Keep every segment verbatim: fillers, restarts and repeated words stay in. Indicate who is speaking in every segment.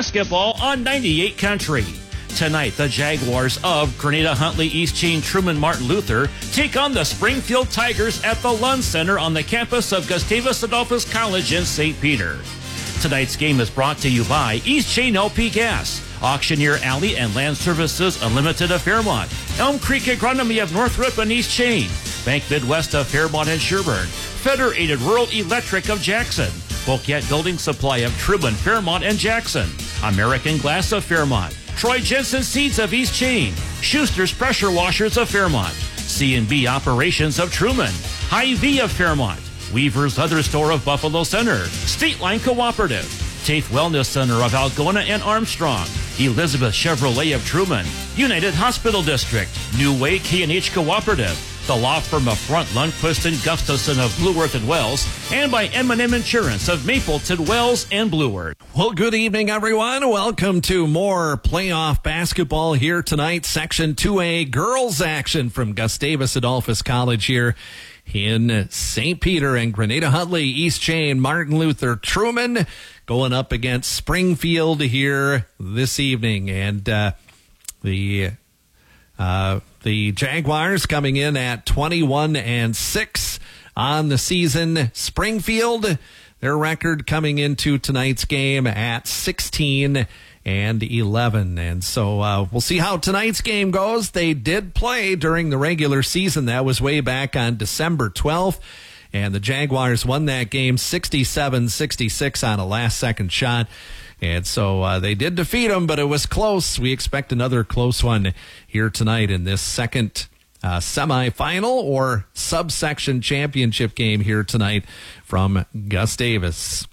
Speaker 1: basketball on ninety-eight Country. Tonight, the Jaguars of Grenada Huntley, East Chain, Truman, Martin Luther take on the Springfield Tigers at the Lund Center on the campus of Gustavus Adolphus College in Saint Peter. Tonight's game is brought to you by East Chain L P Gas, Auctioneer Alley and Land Services Unlimited of Fairmont, Elm Creek Agronomy of Northrop and East Chain, Bank Midwest of Fairmont and Sherburne, Federated Rural Electric of Jackson, Boquette Building Supply of Truman, Fairmont and Jackson, American Glass of Fairmont, Troy Jensen Seeds of East Chain, Schuster's Pressure Washers of Fairmont, C and B Operations of Truman, Hy-Vee of Fairmont, Weaver's Leather Store of Buffalo Center, State Line Cooperative, Tafe Wellness Center of Algona and Armstrong, Elizabeth Chevrolet of Truman, United Hospital District, New Way K and H Cooperative, the law firm of Front Lundquist and Gustafson of Blue Earth and Wells, and by M and M Insurance of Mapleton, Wells, and Blue Earth.
Speaker 2: Well, good evening, everyone. Welcome to more playoff basketball here tonight. Section two A girls action from Gustavus Adolphus College here in Saint Peter, and Grenada Huntley, East Chain, Martin Luther, Truman going up against Springfield here this evening. And uh, the uh, the Jaguars coming in at twenty-one and six on the season. Springfield, their record coming into tonight's game at sixteen and eleven. And so uh, we'll see how tonight's game goes. They did play during the regular season. That was way back on December twelfth. And the Jaguars won that game sixty-seven sixty-six on a last-second shot. And so uh, they did defeat them, but it was close. We expect another close one here tonight in this second uh, semifinal or subsection championship game here tonight from Gustavus.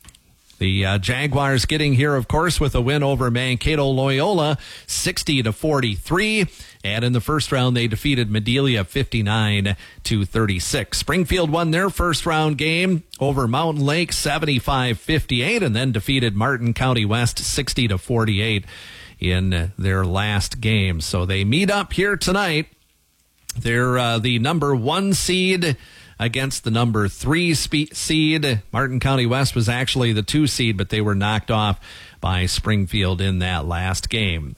Speaker 2: The uh, Jaguars getting here, of course, with a win over Mankato Loyola, sixty to forty-three. And in the first round, they defeated Madelia fifty-nine to thirty-six. Springfield won their first round game over Mountain Lake, seventy-five fifty-eight, and then defeated Martin County West sixty to forty-eight in their last game. So they meet up here tonight. They're uh, the number one seed against the number three spe- seed. Martin County West was actually the two seed, but they were knocked off by Springfield in that last game.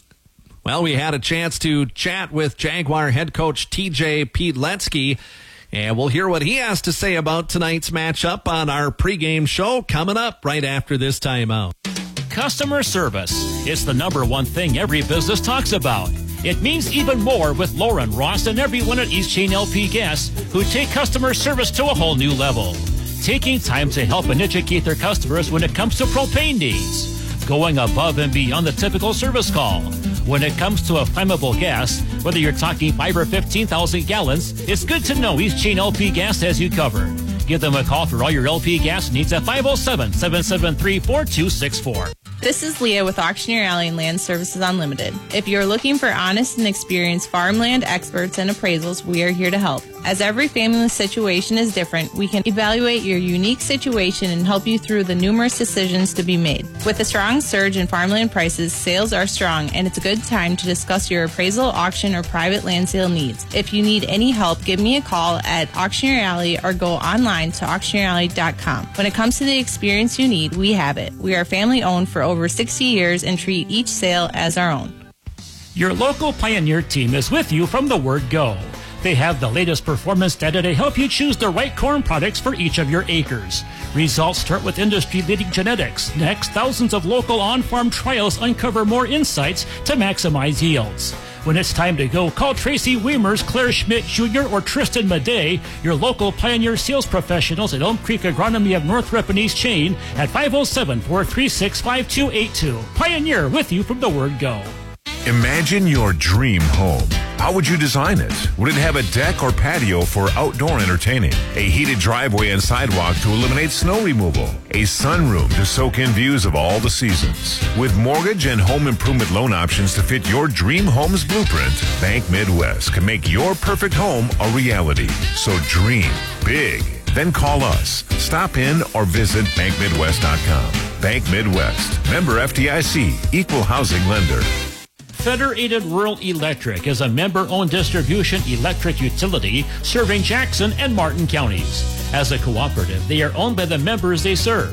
Speaker 2: Well, we had a chance to chat with Jaguar head coach T J Pietletsky, and we'll hear what he has to say about tonight's matchup on our pregame show coming up right after this timeout.
Speaker 1: Customer service. It's the number one thing every business talks about. It means even more with Lauren Ross and everyone at East Chain L P Gas, who take customer service to a whole new level. Taking time to help and educate their customers when it comes to propane needs. Going above and beyond the typical service call. When it comes to a flammable gas, whether you're talking five or fifteen thousand gallons, it's good to know East Chain L P Gas has you covered. Give them a call for all your L P gas needs at five oh seven, seven seven three, four two six four.
Speaker 3: This is Leah with Auctioneer Alley and Land Services Unlimited. If you're looking for honest and experienced farmland experts and appraisals, we are here to help. As every family situation is different, we can evaluate your unique situation and help you through the numerous decisions to be made. With a strong surge in farmland prices, sales are strong, and it's a good time to discuss your appraisal, auction, or private land sale needs. If you need any help, give me a call at Auctioneer Alley or go online to auctioneer alley dot com. When it comes to the experience you need, we have it. We are family owned for over sixty years and treat each sale as our own.
Speaker 1: Your local Pioneer team is with you from the word go. They have the latest performance data to help you choose the right corn products for each of your acres. Results start with industry-leading genetics. Next, thousands of local on-farm trials uncover more insights to maximize yields. When it's time to go, call Tracy Weimers, Claire Schmidt Junior, or Tristan Madej, your local Pioneer sales professionals at Elm Creek Agronomy of Northrop and East Chain at five oh seven, four three six, five two eight two. Pioneer, with you from the word go.
Speaker 4: Imagine your dream home. How would you design it? Would it have a deck or patio for outdoor entertaining? A heated driveway and sidewalk to eliminate snow removal? A sunroom to soak in views of all the seasons? With mortgage and home improvement loan options to fit your dream home's blueprint, Bank Midwest can make your perfect home a reality. So dream big. Then call us. Stop in or visit bank midwest dot com. Bank Midwest. Member F D I C. Equal housing lender.
Speaker 1: Federated Rural Electric is a member-owned distribution electric utility serving Jackson and Martin counties. As a cooperative, they are owned by the members they serve.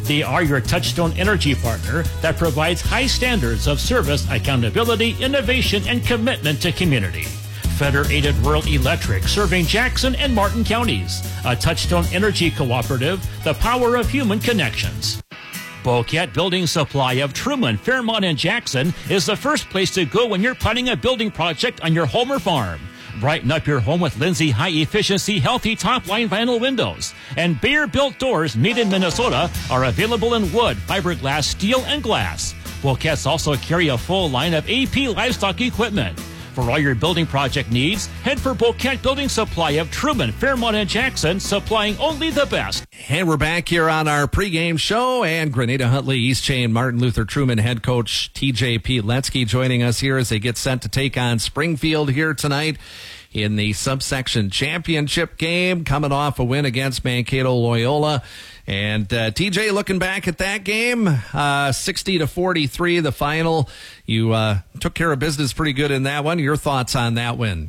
Speaker 1: They are your Touchstone Energy partner that provides high standards of service, accountability, innovation, and commitment to community. Federated Rural Electric, serving Jackson and Martin counties. A Touchstone Energy cooperative, the power of human connections. Boquet Building Supply of Truman, Fairmont, and Jackson is the first place to go when you're planning a building project on your home or farm. Brighten up your home with Lindsay high-efficiency, healthy top-line vinyl windows. And Bayer-built doors made in Minnesota are available in wood, fiberglass, steel, and glass. Boquets also carry a full line of A P livestock equipment. For all your building project needs, head for Boquet Building Supply of Truman, Fairmont, and Jackson, supplying only the best.
Speaker 2: And we're back here on our pregame show, and Grenada Huntley, East Chain, Martin Luther Truman head coach T J Pietletsky joining us here as they get set to take on Springfield here tonight in the subsection championship game, coming off a win against Mankato Loyola. And uh, T J, looking back at that game, uh, sixty to forty-three, the final. You uh, took care of business pretty good in that one. Your thoughts on that win?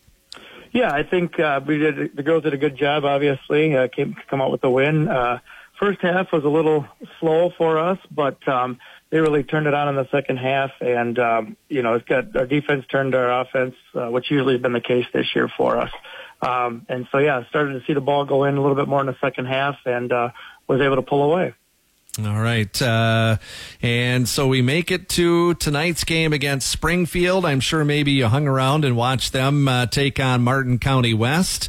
Speaker 5: Yeah, I think uh, we did. The girls did a good job. Obviously, uh, came come out with the win. Uh, first half was a little slow for us, but um, they really turned it on in the second half. And um, you know, it's got our defense turned our offense, uh, which usually has been the case this year for us. Um, and so, yeah, started to see the ball go in a little bit more in the second half, and uh, was able to pull away.
Speaker 2: All right. Uh, and so we make it to tonight's game against Springfield. I'm sure maybe you hung around and watched them uh, take on Martin County West.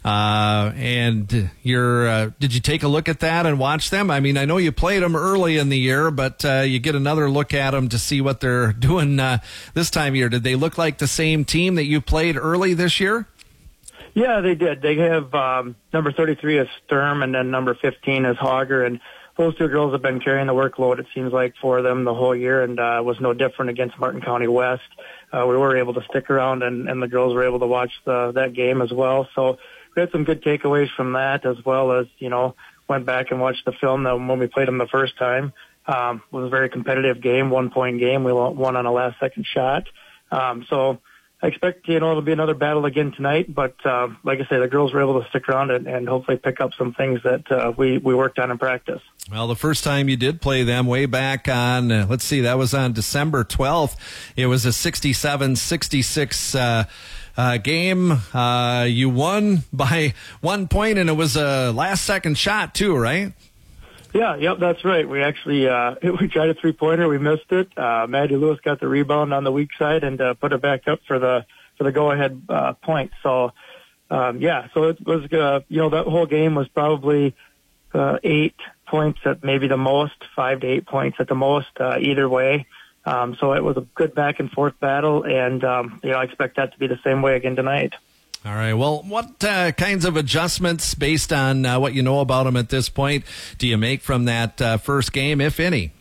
Speaker 2: Uh, and you're, uh, did you take a look at that and watch them? I mean, I know you played them early in the year, but uh, you get another look at them to see what they're doing uh, this time of year. Did they look like the same team that you played early this year?
Speaker 5: Yeah, they did. They have um, number thirty-three is Sturm, and then number fifteen is Hogger, and those two girls have been carrying the workload, it seems like, for them the whole year, and uh, was no different against Martin County West. Uh, we were able to stick around, and, and the girls were able to watch the, that game as well. So we had some good takeaways from that, as well as, you know, went back and watched the film that when we played them the first time. Um, it was a very competitive game, one-point game. We won on a last-second shot. Um, so I expect, you know, it'll be another battle again tonight, but uh, like I say, the girls were able to stick around and, and hopefully pick up some things that uh, we, we worked on in practice.
Speaker 2: Well, the first time you did play them way back on, uh, let's see, that was on December twelfth. It was a sixty-seven sixty-six uh, uh, game. Uh, you won by one point, and it was a last-second shot, too, right?
Speaker 5: Yeah, yep, that's right. We actually uh, we tried a three-pointer, we missed it. Uh, Maddie Lewis got the rebound on the weak side and uh, put it back up for the for the go-ahead uh, point. So, um, yeah, so it was uh, you know, that whole game was probably uh, eight points at maybe the most, five to eight points at the most, uh, either way. Um, so it was a good back-and-forth battle, and um, you know, I expect that to be the same way again tonight.
Speaker 2: All right. Well, what uh, kinds of adjustments, based on uh, what you know about them at this point, do you make from that uh, first game, if any?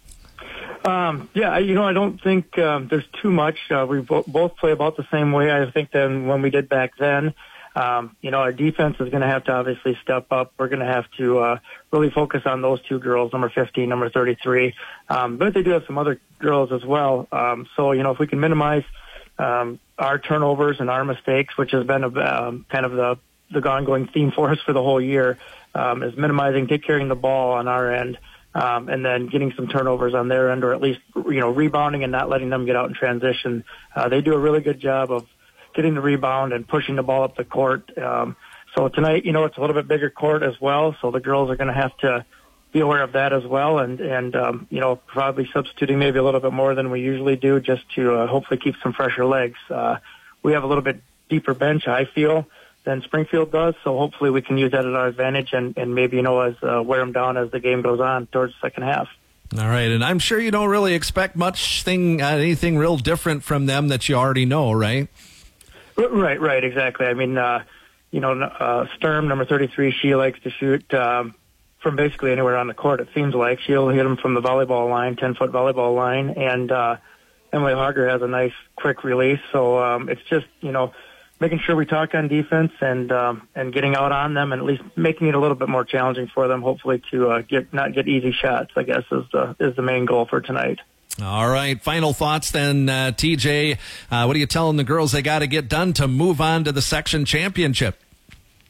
Speaker 5: Um, yeah, you know, I don't think um, there's too much. Uh, we bo- both play about the same way, I think, than when we did back then. Um, you know, our defense is going to have to obviously step up. We're going to have to uh, really focus on those two girls, number fifteen, number thirty-three. Um, but they do have some other girls as well. Um, so, you know, if we can minimize Um, our turnovers and our mistakes, which has been a, um, kind of the, the ongoing theme for us for the whole year, um, is minimizing, take carrying the ball on our end, um, and then getting some turnovers on their end, or at least, you know, rebounding and not letting them get out in transition. Uh, they do a really good job of getting the rebound and pushing the ball up the court. Um, so tonight, you know, it's a little bit bigger court as well, so the girls are going to have to be aware of that as well, and, and um, you know, probably substituting maybe a little bit more than we usually do, just to uh, hopefully keep some fresher legs. Uh, we have a little bit deeper bench, I feel, than Springfield does, so hopefully we can use that at our advantage and, and maybe, you know, as uh, wear them down as the game goes on towards the second half.
Speaker 2: All right, and I'm sure you don't really expect much thing, uh, anything real different from them that you already know, right?
Speaker 5: Right, right, exactly. I mean, uh, you know, uh, Sturm, number thirty-three, she likes to shoot um, from basically anywhere on the court, it seems like. She'll hit them from the volleyball line, ten-foot volleyball line, and uh, Emily Hogger has a nice, quick release. So um, it's just, you know, making sure we talk on defense and um, and getting out on them, and at least making it a little bit more challenging for them, hopefully to uh, get not get easy shots, I guess, is the, is the main goal for tonight.
Speaker 2: All right, final thoughts then, uh, T J. Uh, what are you telling the girls they got to get done to move on to the section championship?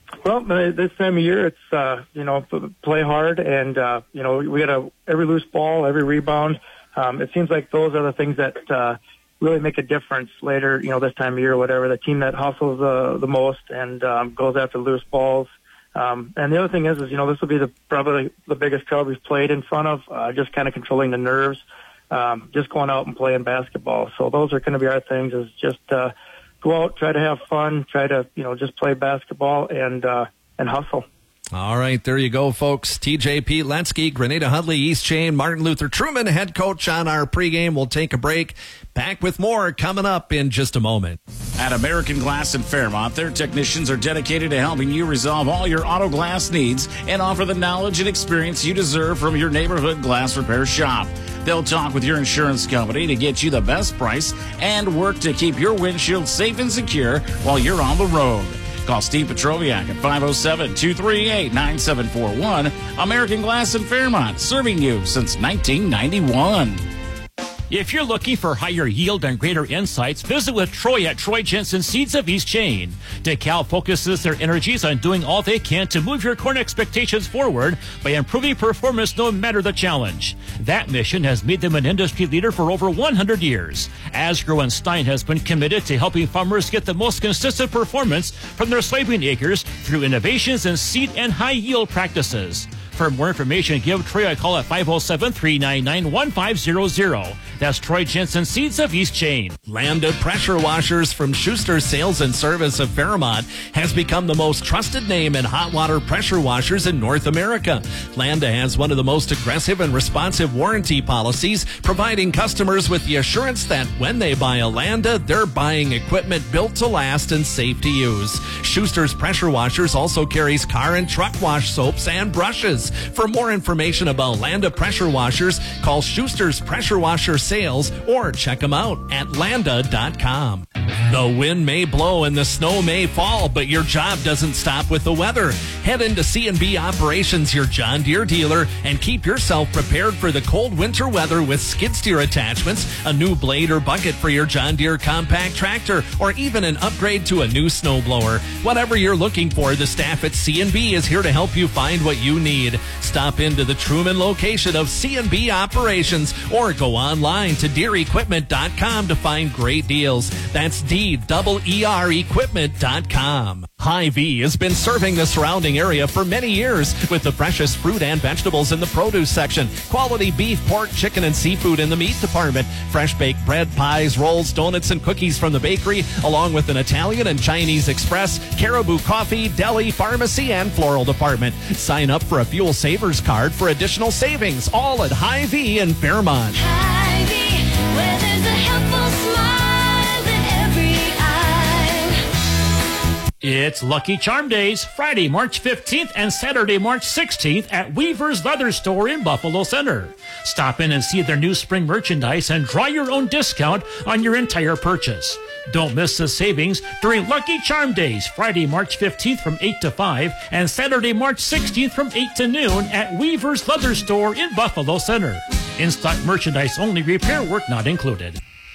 Speaker 5: Well, this time of year, it's, uh, you know, play hard and, uh, you know, we got a, every loose ball, every rebound. Um, it seems like those are the things that, uh, really make a difference later, you know, this time of year or whatever. The team that hustles, uh, the most and, um, goes after loose balls. Um, and the other thing is, is, you know, this will be the, probably the biggest crowd we've played in front of, uh, just kind of controlling the nerves, um, just going out and playing basketball. So those are going to be our things is just, uh, go out, try to have fun, try to, you know, just play basketball and, uh, and hustle.
Speaker 2: All right, there you go, folks. T J Pietlensky, Grenada Huntley, East Chain, Martin Luther Truman, head coach on our pregame. We'll take a break. Back with more coming up in just a moment.
Speaker 6: At American Glass in Fairmont, their technicians are dedicated to helping you resolve all your auto glass needs and offer the knowledge and experience you deserve from your neighborhood glass repair shop. They'll talk with your insurance company to get you the best price and work to keep your windshield safe and secure while you're on the road. Call Steve Petroviak at five oh seven, two three eight, nine seven four one. American Glass in Fairmont, serving you since nineteen ninety-one.
Speaker 1: If you're looking for higher yield and greater insights, visit with Troy at Troy Jensen Seeds of East Chain. DeKalb focuses their energies on doing all they can to move your corn expectations forward by improving performance no matter the challenge. That mission has made them an industry leader for over one hundred years. Asgrow and Stein has been committed to helping farmers get the most consistent performance from their soybean acres through innovations in seed and high yield practices. For more information, give Troy a call at five oh seven, three nine nine, one five hundred. That's Troy Jensen Seeds of East Chain.
Speaker 2: Landa Pressure Washers from Schuster Sales and Service of Fairmont has become the most trusted name in hot water pressure washers in North America. Landa has one of the most aggressive and responsive warranty policies, providing customers with the assurance that when they buy a Landa, they're buying equipment built to last and safe to use. Schuster's Pressure Washers also carries car and truck wash soaps and brushes. For more information about Landa Pressure Washers, call Schuster's Pressure Washer Sales or check them out at landa dot com. The wind may blow and the snow may fall, but your job doesn't stop with the weather. Head into C and B Operations, your John Deere dealer, and keep yourself prepared for the cold winter weather with skid steer attachments, a new blade or bucket for your John Deere compact tractor, or even an upgrade to a new snowblower. Whatever you're looking for, the staff at C and B is here to help you find what you need. Stop into the Truman location of C and B Operations or go online to deere equipment dot com to find great deals. That's D E E R equipment dot com. Hy-Vee has been serving the surrounding area for many years with the freshest fruit and vegetables in the produce section, quality beef, pork, chicken, and seafood in the meat department, fresh baked bread, pies, rolls, donuts, and cookies from the bakery, along with an Italian and Chinese express, Caribou coffee, deli, pharmacy, and floral department. Sign up for a Fuel Savers card for additional savings, all at Hy-Vee in Fairmont.
Speaker 7: Hy-Vee, where there's a helpful smile in every eye.
Speaker 1: It's Lucky Charm Days, Friday, March fifteenth and Saturday, March sixteenth at Weaver's Leather Store in Buffalo Center. Stop in and see their new spring merchandise and draw your own discount on your entire purchase. Don't miss the savings during Lucky Charm Days, Friday, March fifteenth from eight to five and Saturday, March sixteenth from eight to noon at Weaver's Leather Store in Buffalo Center. In-stock merchandise only, repair work not included.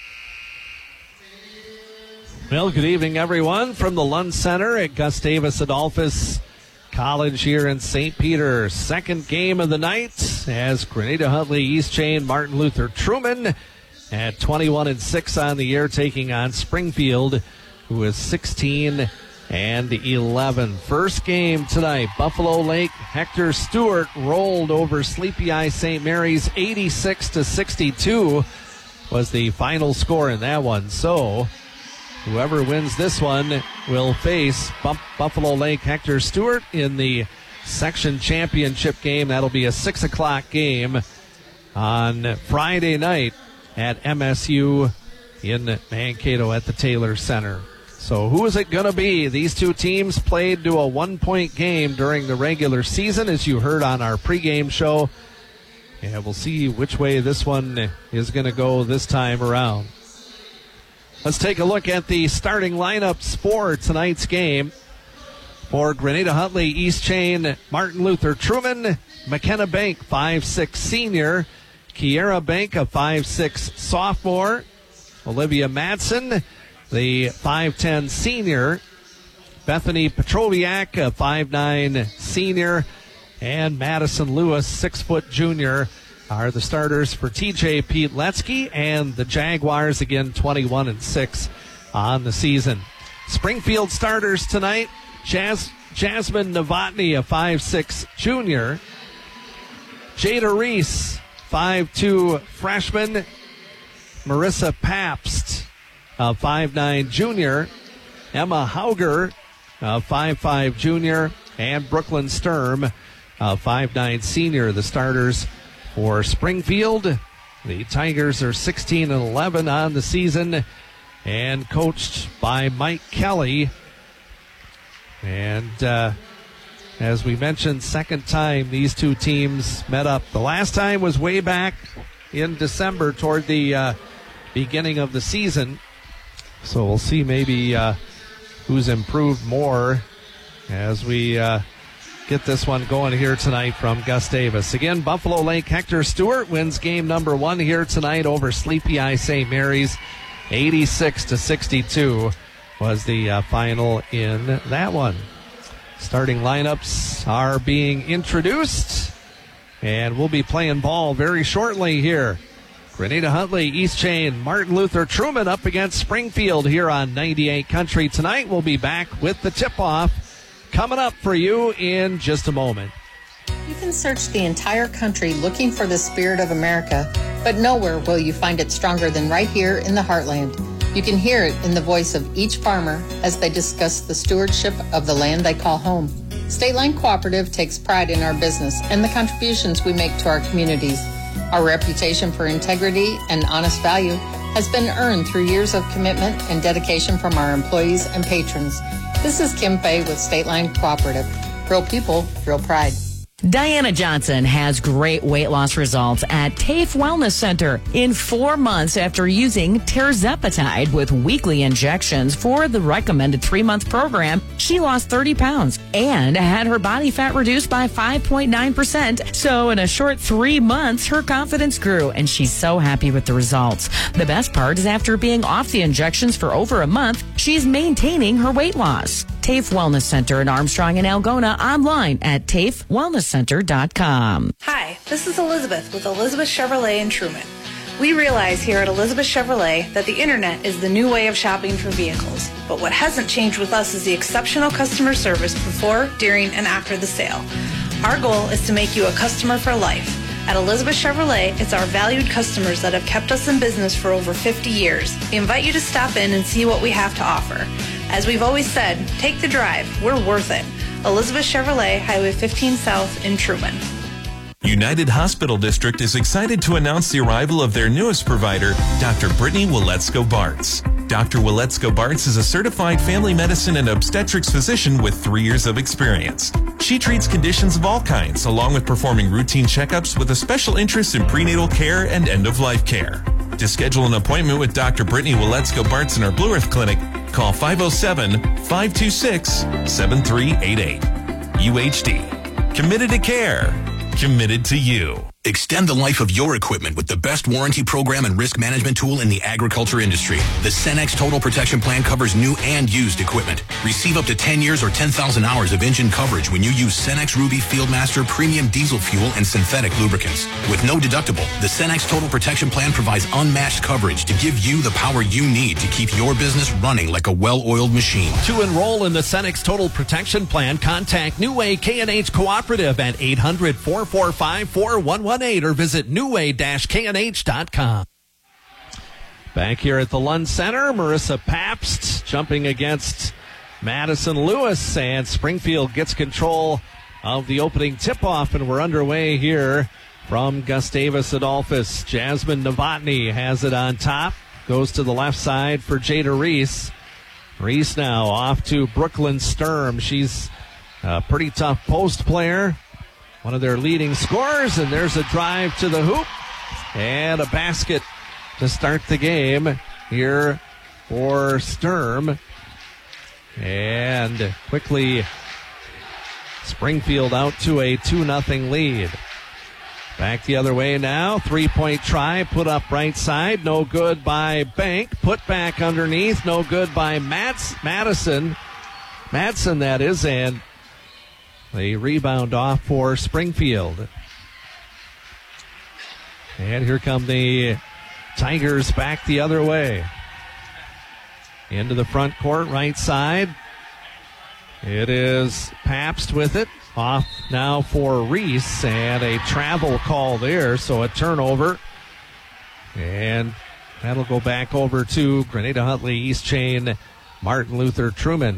Speaker 2: Well, good evening, everyone, from the Lund Center at Gustavus Adolphus College here in Saint Peter. Second game of the night as Grenada Huntley East Chain Martin Luther Truman at twenty-one and six on the year, taking on Springfield, who is sixteen and eleven. First game tonight, Buffalo Lake. Hector Stewart rolled over Sleepy Eye Saint Mary's eighty-six to sixty-two was the final score in that one. So whoever wins this one will face Buff- Buffalo Lake Hector Stewart in the section championship game. That'll be a six o'clock game on Friday night at M S U in Mankato at the Taylor Center. So who is it going to be? These two teams played to a one-point game during the regular season, as you heard on our pregame show. And we'll see which way this one is going to go this time around. Let's take a look at the starting lineups for tonight's game. For Grenada Huntley East Chain, Martin Luther Truman, McKenna Bank, five six senior, Kiera Bank, a five six sophomore, Olivia Madsen, the five ten senior, Bethany Petroviak, a five nine senior, and Madison Lewis, six foot junior, are the starters for T J Pietletsky, and the Jaguars again twenty-one and six on the season. Springfield starters tonight: Jas- Jasmine Novotny, a five six junior, Jada Reese, five two freshman, Marissa Pabst, a five nine junior, Emma Hauger, a five five junior, and Brooklyn Sturm, a five nine senior, the starters for Springfield. The Tigers are sixteen and eleven on the season and coached by Mike Kelly. And uh, as we mentioned, second time these two teams met up. The last time was way back in December toward the uh, beginning of the season. So we'll see maybe uh, who's improved more as we uh, get this one going here tonight from Gustavus. Again, Buffalo Lake Hector Stewart wins game number one here tonight over Sleepy Eye Saint Mary's. eighty-six to sixty-two was the uh, final in that one. Starting lineups are being introduced, and we'll be playing ball very shortly here. Grenada Huntley, East Chain, Martin Luther Truman up against Springfield here on ninety-eight Country tonight. We'll be back with the tip-off coming up for you in just a moment.
Speaker 8: You can search the entire country looking for the spirit of America, but nowhere will you find it stronger than right here in the heartland. You can hear it in the voice of each farmer as they discuss the stewardship of the land they call home. State Line Cooperative takes pride in our business and the contributions we make to our communities. Our reputation for integrity and honest value has been earned through years of commitment and dedication from our employees and patrons. This is Kim Fay with State Line Cooperative. Real people, real pride.
Speaker 9: Diana Johnson has great weight loss results at TAFE Wellness Center. In four months after using Tirzepatide with weekly injections for the recommended three-month program, she lost thirty pounds and had her body fat reduced by five point nine percent. So in a short three months, her confidence grew, and she's so happy with the results. The best part is after being off the injections for over a month, she's maintaining her weight loss. TAFE Wellness Center in Armstrong and Algona, online at tafe wellness center dot com.
Speaker 10: Hi, this is Elizabeth with Elizabeth Chevrolet in Truman. We realize here at Elizabeth Chevrolet that the internet is the new way of shopping for vehicles. But what hasn't changed with us is the exceptional customer service before, during, and after the sale. Our goal is to make you a customer for life. At Elizabeth Chevrolet, it's our valued customers that have kept us in business for over fifty years. We invite you to stop in and see what we have to offer. As we've always said, take the drive. We're worth it. Elizabeth Chevrolet, Highway fifteen South in Truman.
Speaker 11: United Hospital District is excited to announce the arrival of their newest provider, Doctor Brittany Waletsko-Bartz. Doctor Waletsko-Bartz is a certified family medicine and obstetrics physician with three years of experience. She treats conditions of all kinds, along with performing routine checkups with a special interest in prenatal care and end-of-life care. To schedule an appointment with Doctor Brittany Waletsko-Bartz in our Blue Earth Clinic, call five oh seven, five two six, seven three eight eight. U H D. Committed to care. Committed to you.
Speaker 12: Extend the life of your equipment with the best warranty program and risk management tool in the agriculture industry. The Cenex Total Protection Plan covers new and used equipment. Receive up to ten years or ten thousand hours of engine coverage when you use Cenex Ruby Fieldmaster Premium Diesel Fuel and synthetic lubricants. With no deductible, the Cenex Total Protection Plan provides unmatched coverage to give you the power you need to keep your business running like a well-oiled machine.
Speaker 2: To enroll in the Cenex Total Protection Plan, contact New Way K and H Cooperative at eight hundred, four four five, four one one eight or visit new way dash k n h dot com. Back here at the Lund Center, Marissa Pabst jumping against Madison Lewis, and Springfield gets control of the opening tip-off, and we're underway here from Gustavus Adolphus. Jasmine Novotny has it on top, goes to the left side for Jada Reese. Reese now off to Brooklyn Sturm. She's a pretty tough post player, one of their leading scorers, and there's a drive to the hoop and a basket to start the game here for Sturm. And quickly, Springfield out to a two nothing lead. Back the other way now. Three-point try, put up right side. No good by Bank. Put back underneath. No good by Mats, Madison. Madsen, that is, and the rebound off for Springfield. And here come the Tigers back the other way. Into the front court, right side. It is Pabst with it. Off now for Reese, and a travel call there, so a turnover. And that'll go back over to Grenada Huntley East Chain, Martin Luther Truman.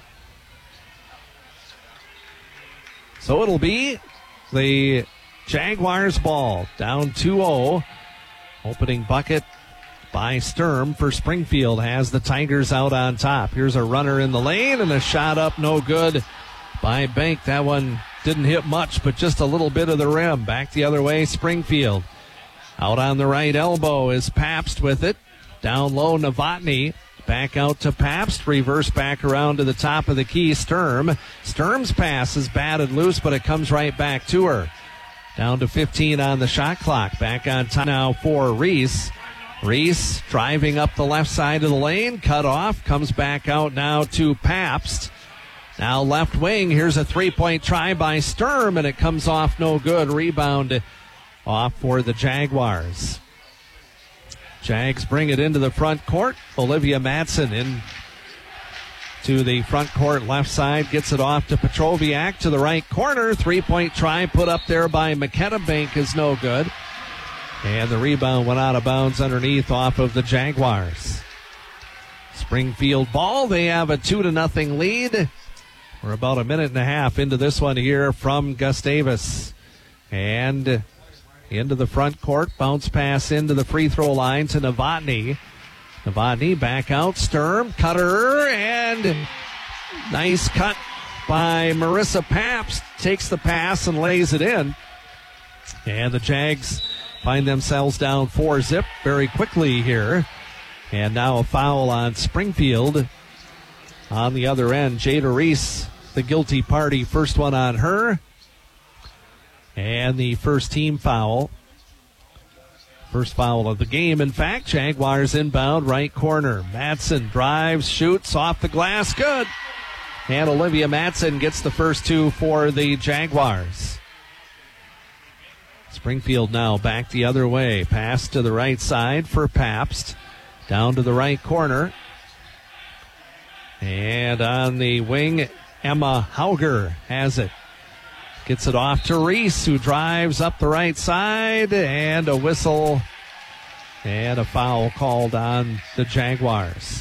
Speaker 2: So it'll be the Jaguars ball, down two oh. Opening bucket by Sturm for Springfield has the Tigers out on top. Here's a runner in the lane, and a shot up, no good by Bank. That one didn't hit much, but just a little bit of the rim. Back the other way, Springfield. Out on the right elbow is Pabst with it. Down low, Novotny. Back out to Pabst. Reverse back around to the top of the key, Sturm. Sturm's pass is batted loose, but it comes right back to her. Down to fifteen on the shot clock. Back on time now for Reese. Reese driving up the left side of the lane. Cut off. Comes back out now to Pabst. Now left wing. Here's a three-point try by Sturm, and it comes off no good. Rebound off for the Jaguars. Jags bring it into the front court. Olivia Madsen in to the front court left side. Gets it off to Petroviak to the right corner. Three-point try put up there by McKenna Bank is no good. And the rebound went out of bounds underneath off of the Jaguars. Springfield ball. They have a two to nothing lead. We're about a minute and a half into this one here from Gustavus. And into the front court. Bounce pass into the free throw line to Novotny. Novotny back out. Sturm. Cutter. And nice cut by Marissa Pabst. Takes the pass and lays it in. And the Jags find themselves down four zip very quickly here. And now a foul on Springfield. On the other end, Jada Reese, the guilty party. First one on her. And the first team foul. First foul of the game, in fact. Jaguars inbound, right corner. Madsen drives, shoots, off the glass, good. And Olivia Madsen gets the first two for the Jaguars. Springfield now back the other way. Pass to the right side for Pabst. Down to the right corner. And on the wing, Emma Hauger has it. Gets it off to Reese, who drives up the right side, and a whistle and a foul called on the Jaguars.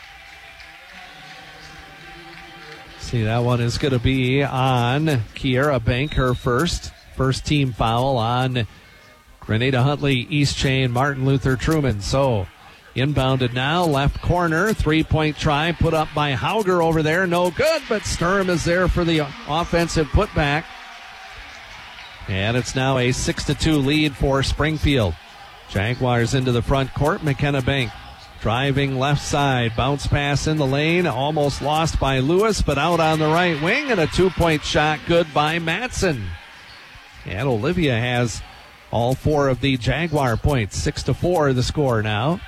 Speaker 2: See, that one is going to be on Kiera Bank, her first. First team foul on Grenada Huntley East Chain, Martin Luther Truman. So, inbounded now, left corner, three-point try put up by Hauger over there. No good, but Sturm is there for the offensive putback. And it's now a six to two lead for Springfield. Jaguars into the front court. McKenna Bank driving left side. Bounce pass in the lane. Almost lost by Lewis, but out on the right wing. And a two-point shot good by Madsen. And Olivia has all four of the Jaguar points. Six to four the score now.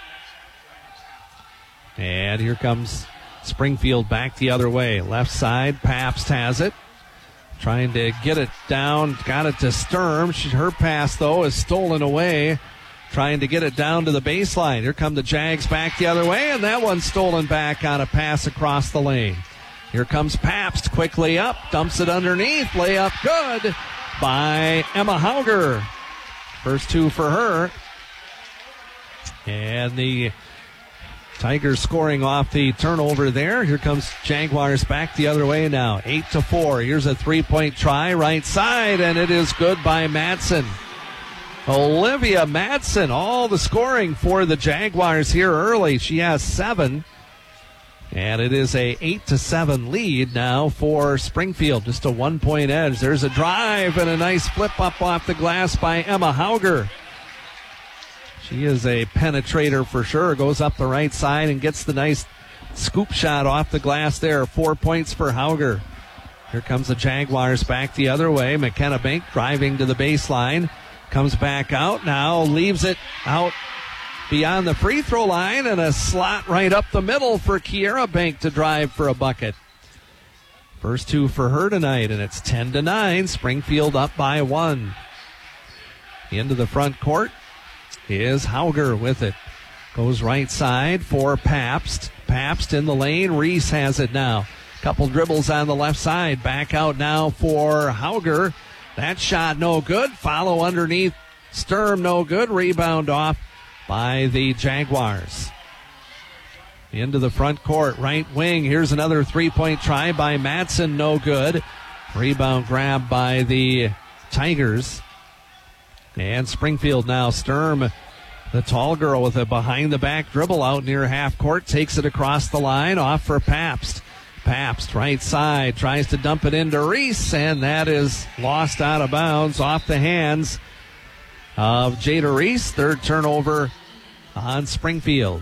Speaker 2: And here comes Springfield back the other way. Left side, Pabst has it. Trying to get it down. Got it to Sturm. She, her pass, though, is stolen away. Trying to get it down to the baseline. Here come the Jags back the other way, and that one's stolen back on a pass across the lane. Here comes Pabst quickly up. Dumps it underneath. Layup good by Emma Hauger. First two for her. And the Tigers scoring off the turnover there. Here comes Jaguars back the other way now. Eight to four. Here's a three-point try right side, and it is good by Madsen. Olivia Madsen, all the scoring for the Jaguars here early. She has seven. And it is a eight to seven lead now for Springfield. Just a one-point edge. There's a drive and a nice flip up off the glass by Emma Hauger. She is a penetrator for sure. Goes up the right side and gets the nice scoop shot off the glass there. Four points for Hauger. Here comes the Jaguars back the other way. McKenna Bank driving to the baseline. Comes back out now. Leaves it out beyond the free throw line, and a slot right up the middle for Kiera Bank to drive for a bucket. First two for her tonight, and it's ten to nine. Springfield up by one. Into the front court is Hauger with it. Goes right side for Pabst. Pabst in the lane. Reese has it now. Couple dribbles on the left side. Back out now for Hauger. That shot no good. Follow underneath. Sturm no good. Rebound off by the Jaguars. Into the front court, right wing. Here's another three-point try by Madsen, no good. Rebound grab by the Tigers. And Springfield now. Sturm, the tall girl with a behind-the-back dribble out near half court, takes it across the line, off for Pabst. Pabst, right side, tries to dump it into Reese, and that is lost out of bounds off the hands of Jada Reese. Third turnover on Springfield.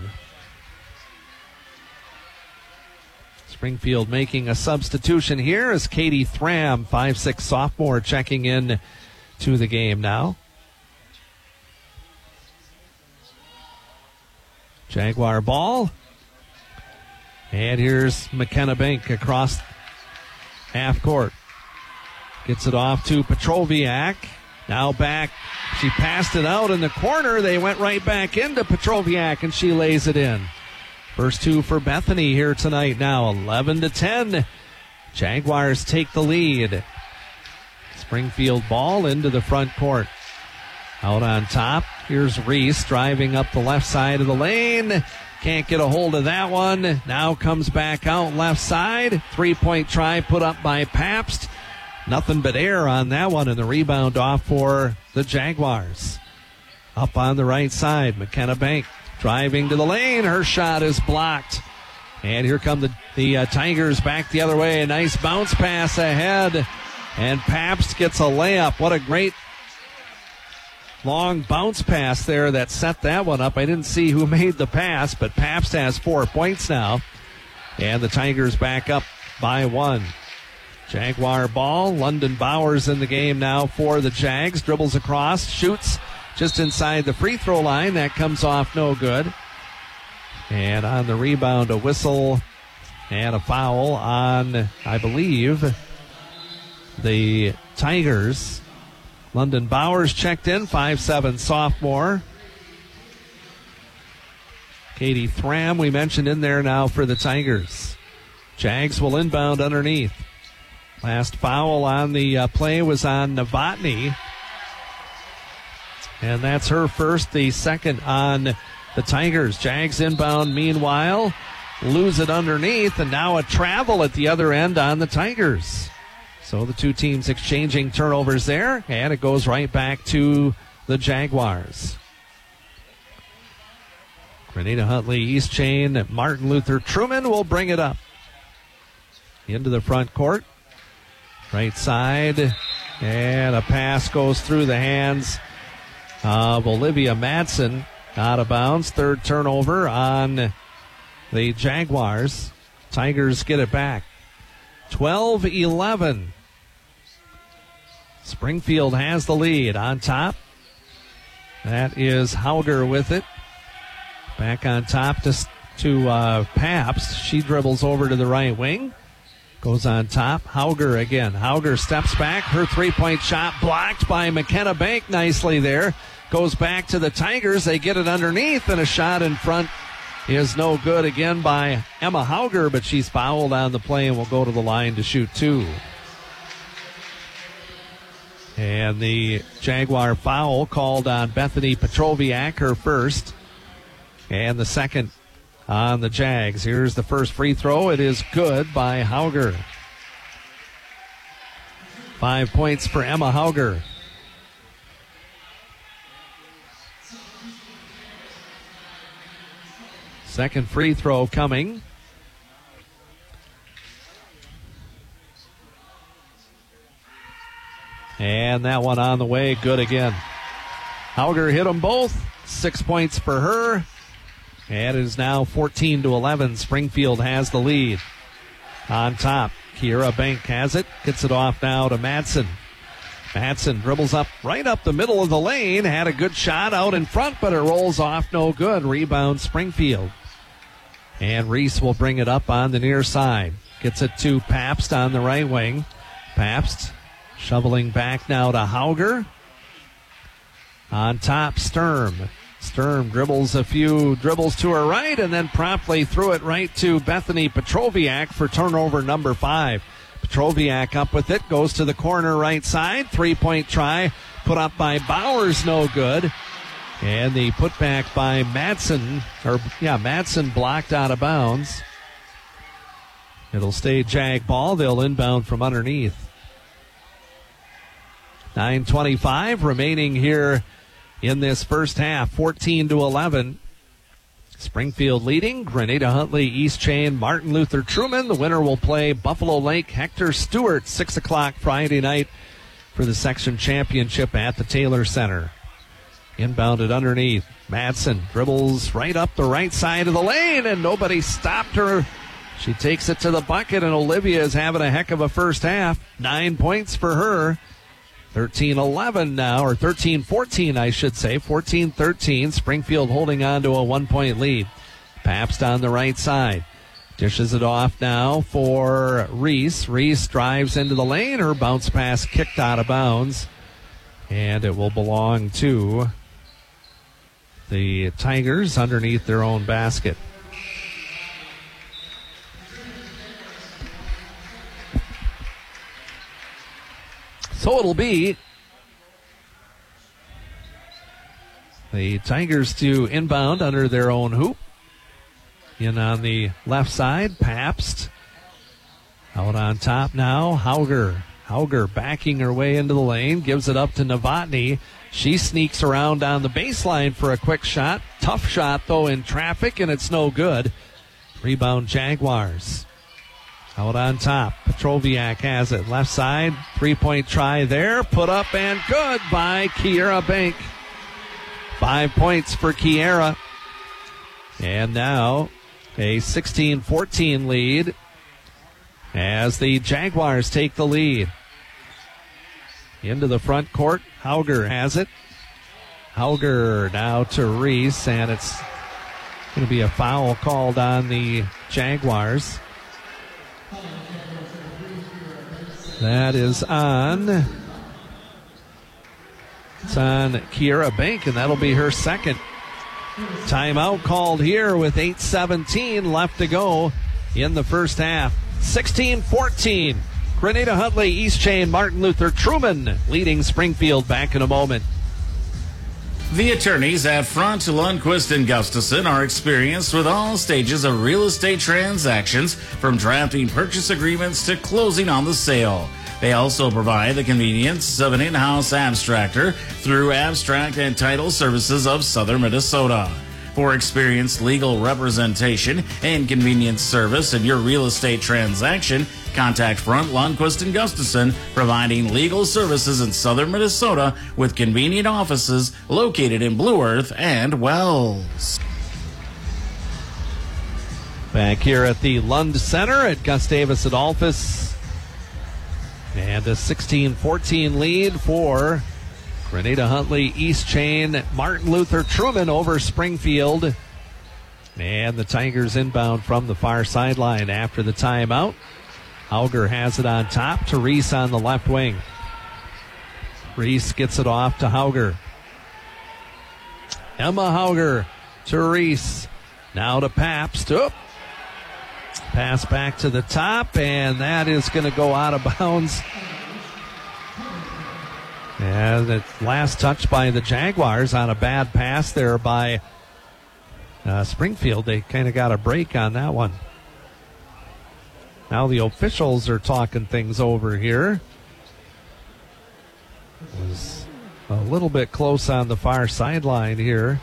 Speaker 2: Springfield making a substitution here as Katie Thram, five six sophomore, checking in to the game now. Jaguar ball. And here's McKenna Bank across half court. Gets it off to Petroviak. Now back. She passed it out in the corner. They went right back into Petroviak, and she lays it in. First two for Bethany here tonight now, eleven to ten. Jaguars take the lead. Springfield ball into the front court. Out on top, here's Reese driving up the left side of the lane. Can't get a hold of that one. Now comes back out left side. Three-point try put up by Pabst. Nothing but air on that one, and the rebound off for the Jaguars. Up on the right side, McKenna Bank driving to the lane. Her shot is blocked. And here come the, the uh, Tigers back the other way. A nice bounce pass ahead. And Pabst gets a layup. What a great long bounce pass there that set that one up. I didn't see who made the pass, but Pabst has four points now. And the Tigers back up by one. Jaguar ball. London Bowers in the game now for the Jags. Dribbles across, shoots just inside the free throw line. That comes off no good. And on the rebound, a whistle and a foul on, I believe, the Tigers. London Bowers checked in, five seven sophomore. Katie Thram, we mentioned, in there now for the Tigers. Jags will inbound underneath. Last foul on the uh, play was on Novotny. And that's her first, the second on the Tigers. Jags inbound, meanwhile, lose it underneath, and now a travel at the other end on the Tigers. So the two teams exchanging turnovers there, and it goes right back to the Jaguars. Grenada Huntley, East Chain, Martin Luther Truman will bring it up. Into the front court. Right side, and a pass goes through the hands of Olivia Madsen. Out of bounds. Third turnover on the Jaguars. Tigers get it back. twelve eleven. Springfield has the lead on top. That is Hauger with it. Back on top to, to uh, Pabst. She dribbles over to the right wing. Goes on top. Hauger again. Hauger steps back. Her three-point shot blocked by McKenna Bank nicely there. Goes back to the Tigers. They get it underneath, and a shot in front is no good again by Emma Hauger, but she's fouled on the play and will go to the line to shoot two. And the Jaguar foul called on Bethany Petroviak, her first, and the second on the Jags. Here's the first free throw. It is good by Hauger. Five points for Emma Hauger. Second free throw coming. And that one on the way, good again. Hauger hit them both. Six points for her. And it is now fourteen to eleven. Springfield has the lead. On top, Kiera Bank has it. Gets it off now to Madsen. Madsen dribbles up right up the middle of the lane. Had a good shot out in front, but it rolls off no good. Rebound Springfield. And Reese will bring it up on the near side. Gets it to Pabst on the right wing. Pabst shoveling back now to Hauger. On top, Sturm. Sturm dribbles a few dribbles to her right and then promptly threw it right to Bethany Petroviak for turnover number five. Petroviak up with it, goes to the corner right side. Three-point try put up by Bowers, no good. And the putback by Madsen, or yeah, Madsen blocked out of bounds. It'll stay Jag ball. They'll inbound from underneath. nine twenty-five remaining here in this first half, fourteen to eleven. Springfield leading, Grenada Huntley, East Chain, Martin Luther Truman. The winner will play Buffalo Lake Hector Stewart, six o'clock Friday night for the section championship at the Taylor Center. Inbounded underneath. Madsen dribbles right up the right side of the lane, and nobody stopped her. She takes it to the bucket, and Olivia is having a heck of a first half. Nine points for her. thirteen eleven now, or thirteen fourteen, I should say. fourteen thirteen. Springfield holding on to a one-point lead. Pabst on the right side. Dishes it off now for Reese. Reese drives into the lane. Her bounce pass kicked out of bounds. And it will belong to the Tigers underneath their own basket. So it'll be the Tigers to inbound under their own hoop. In on the left side, Pabst. Out on top now, Hauger. Hauger backing her way into the lane, gives it up to Novotny. She sneaks around down the baseline for a quick shot. Tough shot, though, in traffic, and it's no good. Rebound Jaguars. Out on top, Petroviak has it. Left side, three-point try there. Put up and good by Kiera Bank. Five points for Kiera. And now a sixteen fourteen lead as the Jaguars take the lead. Into the front court, Hauger has it. Hauger now to Reese, and it's going to be a foul called on the Jaguars. That is on. It's on Kiera Bank, and that'll be her second. Timeout called here with eight seventeen left to go in the first half. sixteen fourteen. Grenada Huntley, East Chain, Martin Luther Truman leading Springfield. Back in a moment.
Speaker 6: The attorneys at Front, Lundquist, and Gustafson are experienced with all stages of real estate transactions, from drafting purchase agreements to closing on the sale. They also provide the convenience of an in-house abstractor through Abstract and Title Services of Southern Minnesota. For experienced legal representation and convenience service in your real estate transaction, contact Front, Lundquist, and Gustafson, providing legal services in Southern Minnesota with convenient offices located in Blue Earth and Wells.
Speaker 2: Back here at the Lund Center at Gustavus Adolphus. And a sixteen fourteen lead for Grenada Huntley, East Chain, Martin Luther Truman over Springfield. And the Tigers inbound from the far sideline after the timeout. Hauger has it on top to Reese on the left wing. Reese gets it off to Hauger. Emma Hauger to Reese. Now to Pabst. Oop. Pass back to the top, and that is going to go out of bounds. And the last touch by the Jaguars on a bad pass there by uh, Springfield. They kind of got a break on that one. Now the officials are talking things over here. It was a little bit close on the far sideline here.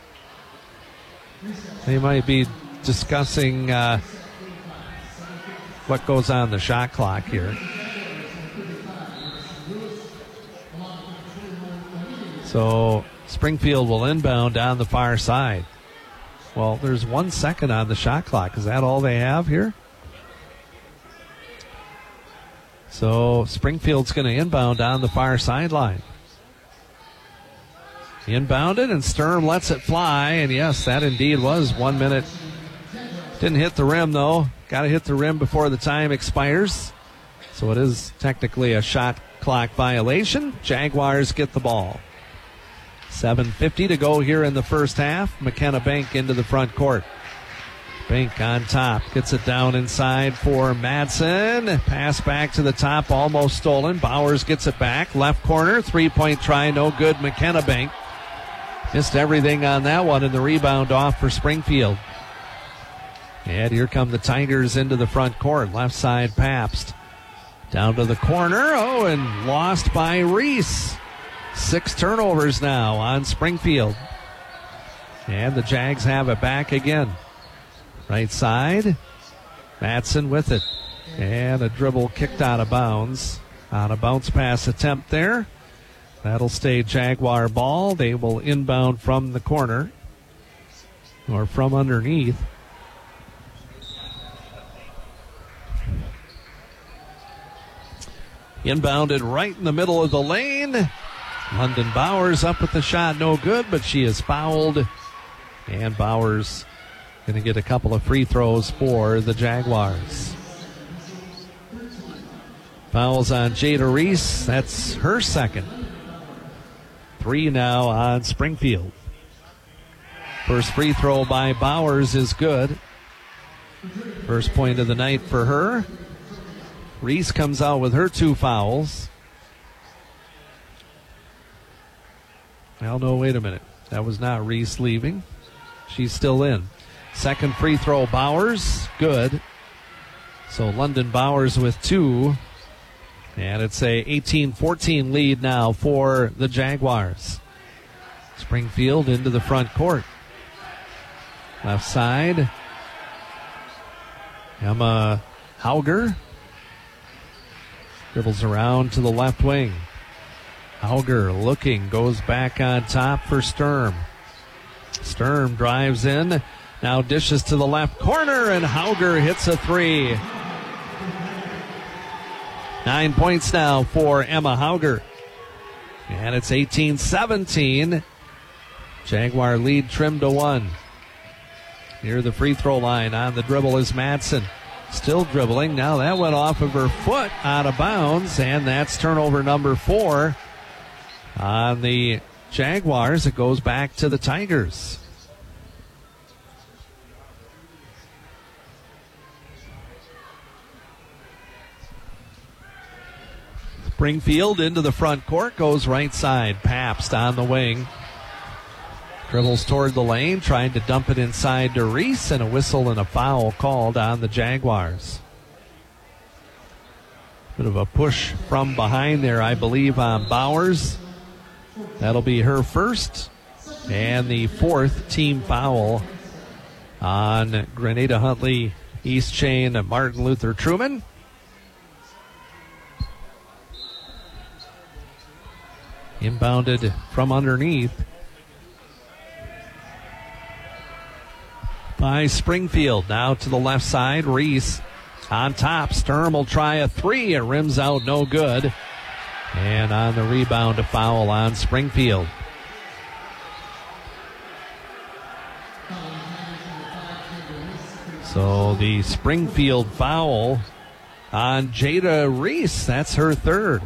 Speaker 2: They might be discussing uh, what goes on the shot clock here. So Springfield will inbound down the far side. Well, there's one second on the shot clock. Is that all they have here? So Springfield's going to inbound down the far sideline. Inbounded, and Sturm lets it fly. And yes, that indeed was one minute. Didn't hit the rim, though. got to hit the rim before the time expires. So it is technically a shot clock violation. Jaguars get the ball. seven fifty to go here in the first half. McKenna Bank into the front court. Bank on top. Gets it down inside for Madsen. Pass back to the top. Almost stolen. Bowers gets it back. Left corner. Three-point try. No good. McKenna Bank missed everything on that one, and the rebound off for Springfield. And here come the Tigers into the front court. Left side Pabst. Down to the corner. Oh, and lost by Reese. Six turnovers now on Springfield. And the Jags have it back again. Right side. Madsen with it. And a dribble kicked out of bounds. On a bounce pass attempt there. That'll stay Jaguar ball. They will inbound from the corner. Or from underneath. Inbounded right in the middle of the lane. London Bowers up with the shot, no good, but she is fouled. And Bowers going to get a couple of free throws for the Jaguars. Fouls on Jada Reese. That's her second. Three now on Springfield. First free throw by Bowers is good. First point of the night for her. Reese comes out with her two fouls. Well, no, wait a minute. That was not Reese leaving. She's still in. Second free throw, Bowers. Good. So London Bowers with two. And it's a eighteen fourteen lead now for the Jaguars. Springfield into the front court. Left side. Emma Hauger. Dribbles around to the left wing. Hauger looking, goes back on top for Sturm. Sturm drives in, now dishes to the left corner, and Hauger hits a three. Nine points now for Emma Hauger. And it's eighteen seventeen. Jaguar lead trimmed to one. Near the free throw line on the dribble is Madsen. Still dribbling. Now that went off of her foot out of bounds, and that's turnover number four on the Jaguars. It goes back to the Tigers. Springfield into the front court, goes right side. Pabst on the wing. Dribbles toward the lane, trying to dump it inside to Reese, and a whistle and a foul called on the Jaguars. Bit of a push from behind there, I believe, on Bowers. That'll be her first, and the fourth team foul on Grenada Huntley East Chain Martin Luther Truman. Inbounded from underneath by Springfield. Now to the left side, Reese on top. Sturm will try a three. It rims out, no good. And on the rebound, a foul on Springfield. So the Springfield foul on Jada Reese. That's her third.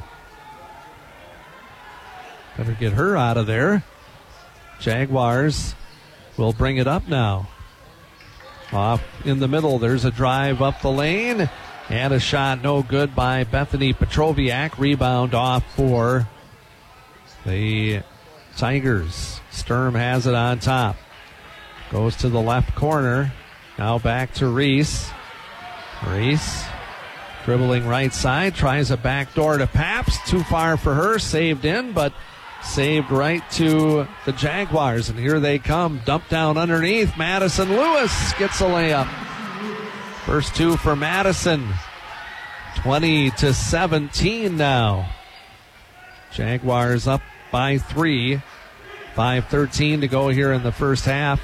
Speaker 2: Better get her out of there. Jaguars will bring it up now. Off in the middle, there's a drive up the lane. And a shot no good by Bethany Petroviak. Rebound off for the Tigers. Sturm has it on top. Goes to the left corner. Now back to Reese. Reese dribbling right side. Tries a backdoor to Pabst. Too far for her. Saved in, but saved right to the Jaguars. And here they come. Dump down underneath. Madison Lewis gets a layup. First two for Madison. twenty to seventeen now. Jaguars up by three. five thirteen to go here in the first half.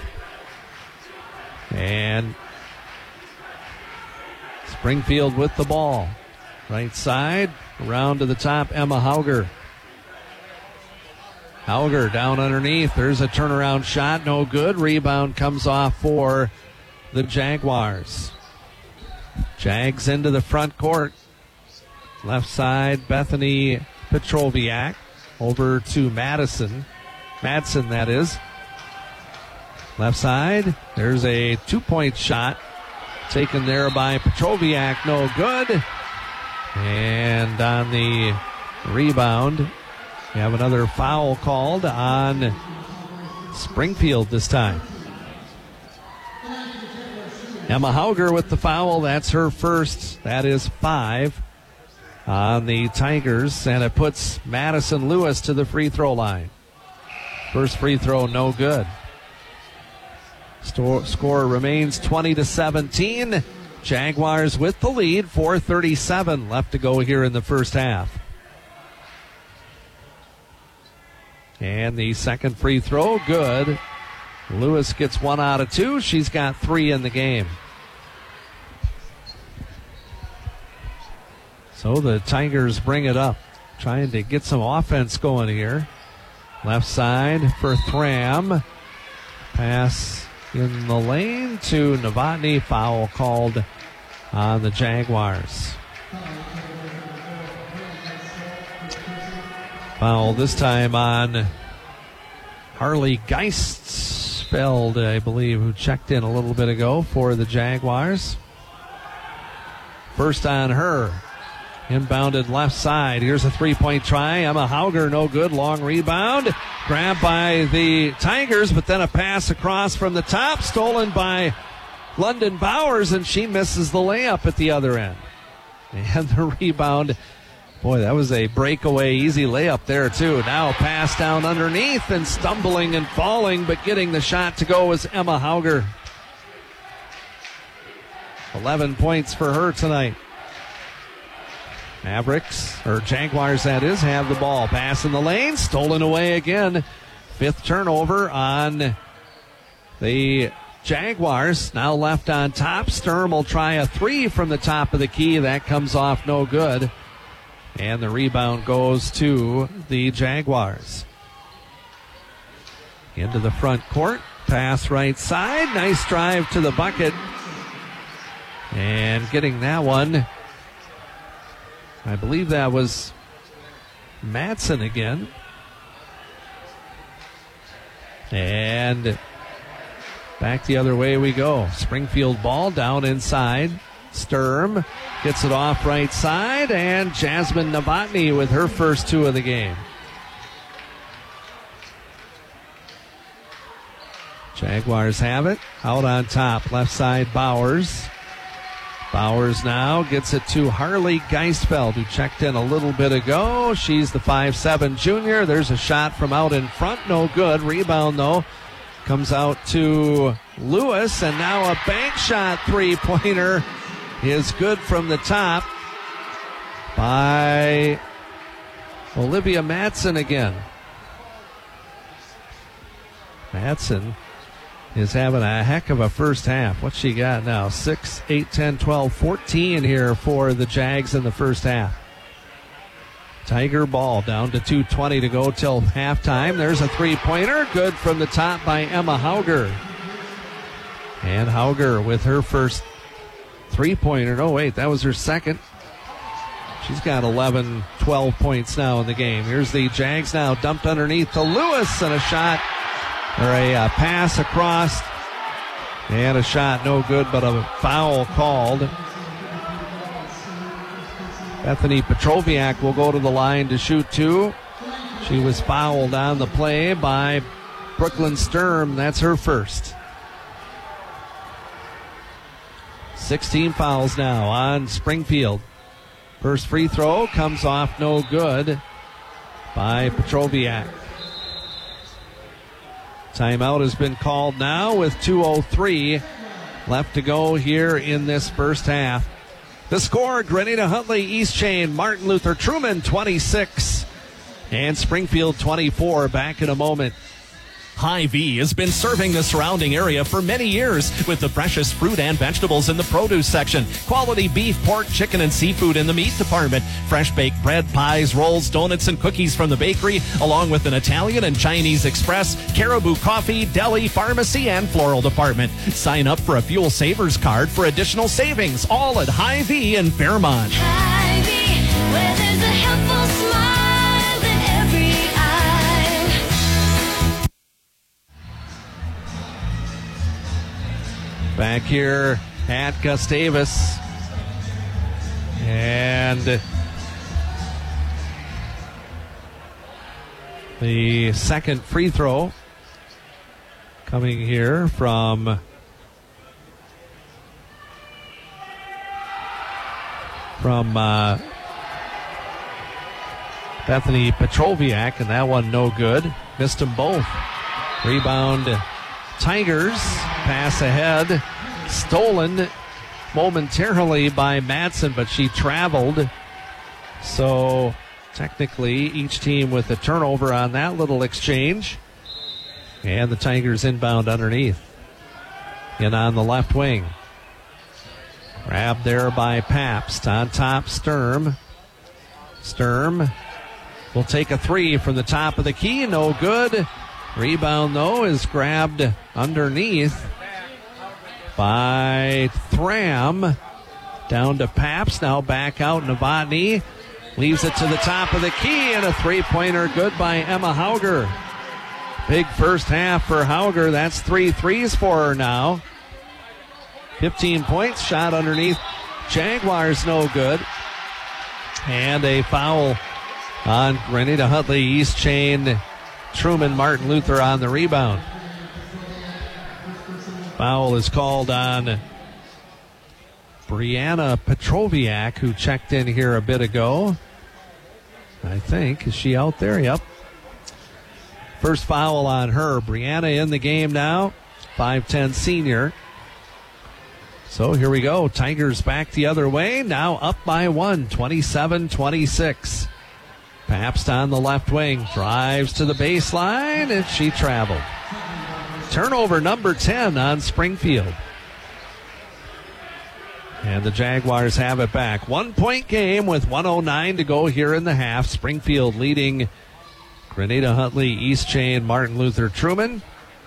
Speaker 2: And Springfield with the ball. Right side. Around to the top. Emma Hauger. Hauger down underneath. There's a turnaround shot. No good. Rebound comes off for the Jaguars. Jags into the front court. Left side, Bethany Petroviak. Over to Madison. Madsen, that is. Left side, there's a two-point shot. Taken there by Petroviak, no good. And on the rebound, we have another foul called on Springfield this time. Emma Hauger with the foul. That's her first. That is five on the Tigers. And it puts Madison Lewis to the free throw line. First free throw, no good. Store, score remains twenty to seventeen. Jaguars with the lead. four thirty-seven left to go here in the first half. And the second free throw, good. Lewis gets one out of two. She's got three in the game. So the Tigers bring it up, trying to get some offense going here. Left side for Thram. Pass in the lane to Novotny. Foul called on the Jaguars. Foul this time on Harley Geisfeld, I believe, who checked in a little bit ago for the Jaguars. First on her. Inbounded left side. Here's a three-point try. Emma Hauger, no good. Long rebound. Grabbed by the Tigers, but then a pass across from the top. Stolen by London Bowers, and she misses the layup at the other end. And the rebound. Boy, that was a breakaway, easy layup there, too. Now pass down underneath, and stumbling and falling, but getting the shot to go was Emma Hauger. eleven points for her tonight. Mavericks, or Jaguars that is, have the ball. Pass in the lane, stolen away again. Fifth turnover on the Jaguars. Now left on top. Sturm will try a three from the top of the key. That comes off no good. And the rebound goes to the Jaguars. Into the front court. Pass right side. Nice drive to the bucket. And getting that one, I believe that was Madsen again. And back the other way we go. Springfield ball down inside. Sturm gets it off right side, and Jasmine Novotny with her first two of the game. Jaguars have it. Out on top, left side, Bowers. Bowers now gets it to Harley Geisfeld, who checked in a little bit ago. She's the five seven junior. There's a shot from out in front. No good. Rebound, though, comes out to Lewis. And now a bank shot three-pointer is good from the top by Olivia Madsen again. Madsen is having a heck of a first half. What's she got now? six, eight, ten, twelve, fourteen here for the Jags in the first half. Tiger ball down to two twenty to go till halftime. There's a three-pointer. Good from the top by Emma Hauger. And Hauger with her first three-pointer. No, wait, that was her second. She's got eleven, twelve points now in the game. Here's the Jags now dumped underneath to Lewis, and a shot, or a uh, pass across, and a shot no good, but a foul called. Bethany Petroviak will go to the line to shoot two. She was fouled on the play by Brooklyn Sturm. That's her first. sixteen fouls now on Springfield. First free throw comes off no good by Petroviak. Timeout has been called now with two oh three left to go here in this first half. The score, Grenada Huntley, East Chain, Martin Luther Truman twenty-six and Springfield twenty-four. Back in a moment. Hy-Vee has been serving the surrounding area for many years with the freshest fruit and vegetables in the produce section, quality beef, pork, chicken, and seafood in the meat department, fresh baked bread, pies, rolls, donuts, and cookies from the bakery, along with an Italian and Chinese express, Caribou coffee, deli, pharmacy, and floral department. Sign up for a Fuel Savers card for additional savings, all at Hy-Vee in Fairmont.
Speaker 7: Hy-Vee, where there's a helpful smile in every eye.
Speaker 2: Back here at Gustavus. And the second free throw coming here from from uh, Bethany Petroviak, and that one no good. Missed them both. Rebound Tigers. Pass ahead. Stolen momentarily by Madsen, but she traveled. So technically each team with a turnover on that little exchange. And the Tigers inbound underneath. In on the left wing. Grabbed there by Pabst. On top, Sturm. Sturm will take a three from the top of the key. No good. Rebound, though, is grabbed underneath by Thram. Down to Pabst. Now back out. Novotny leaves it to the top of the key. And a three-pointer good by Emma Hauger. Big first half for Hauger. That's three threes for her now. fifteen points, shot underneath. Jaguars no good. And a foul on Grenada Huntley, East Chain. Truman Martin Luther on the rebound. Foul is called on Brianna Petroviak, who checked in here a bit ago. I think. Is she out there? Yep. First foul on her. Brianna in the game now. five ten senior. So here we go. Tigers back the other way. Now up by one. twenty-seven twenty-six. Pabst on the left wing. Drives to the baseline, and she traveled. Turnover number ten on Springfield. And the Jaguars have it back. One-point game with one oh nine to go here in the half. Springfield leading Grenada Huntley, East Chain, Martin Luther Truman.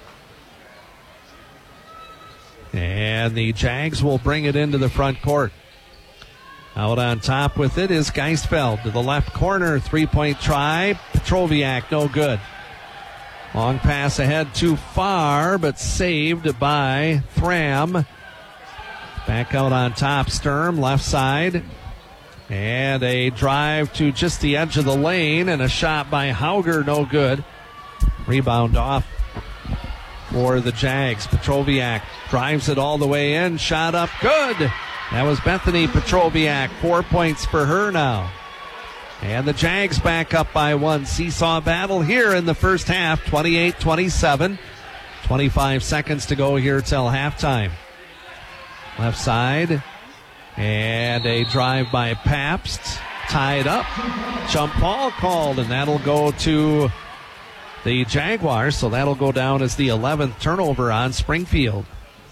Speaker 2: And the Jags will bring it into the front court. Out on top with it is Geistfeld to the left corner. Three-point try. Petroviak, no good. Long pass ahead too far, but saved by Thram. Back out on top, Sturm, left side. And a drive to just the edge of the lane, and a shot by Hauger, no good. Rebound off for the Jags. Petroviak drives it all the way in. Shot up, good. That was Bethany Petroviak. Four points for her now. And the Jags back up by one. Seesaw battle here in the first half. twenty-eight twenty-seven. twenty-five seconds to go here till halftime. Left side. And a drive by Pabst. Tied up. Jump ball called, and that'll go to the Jaguars. So that'll go down as the eleventh turnover on Springfield.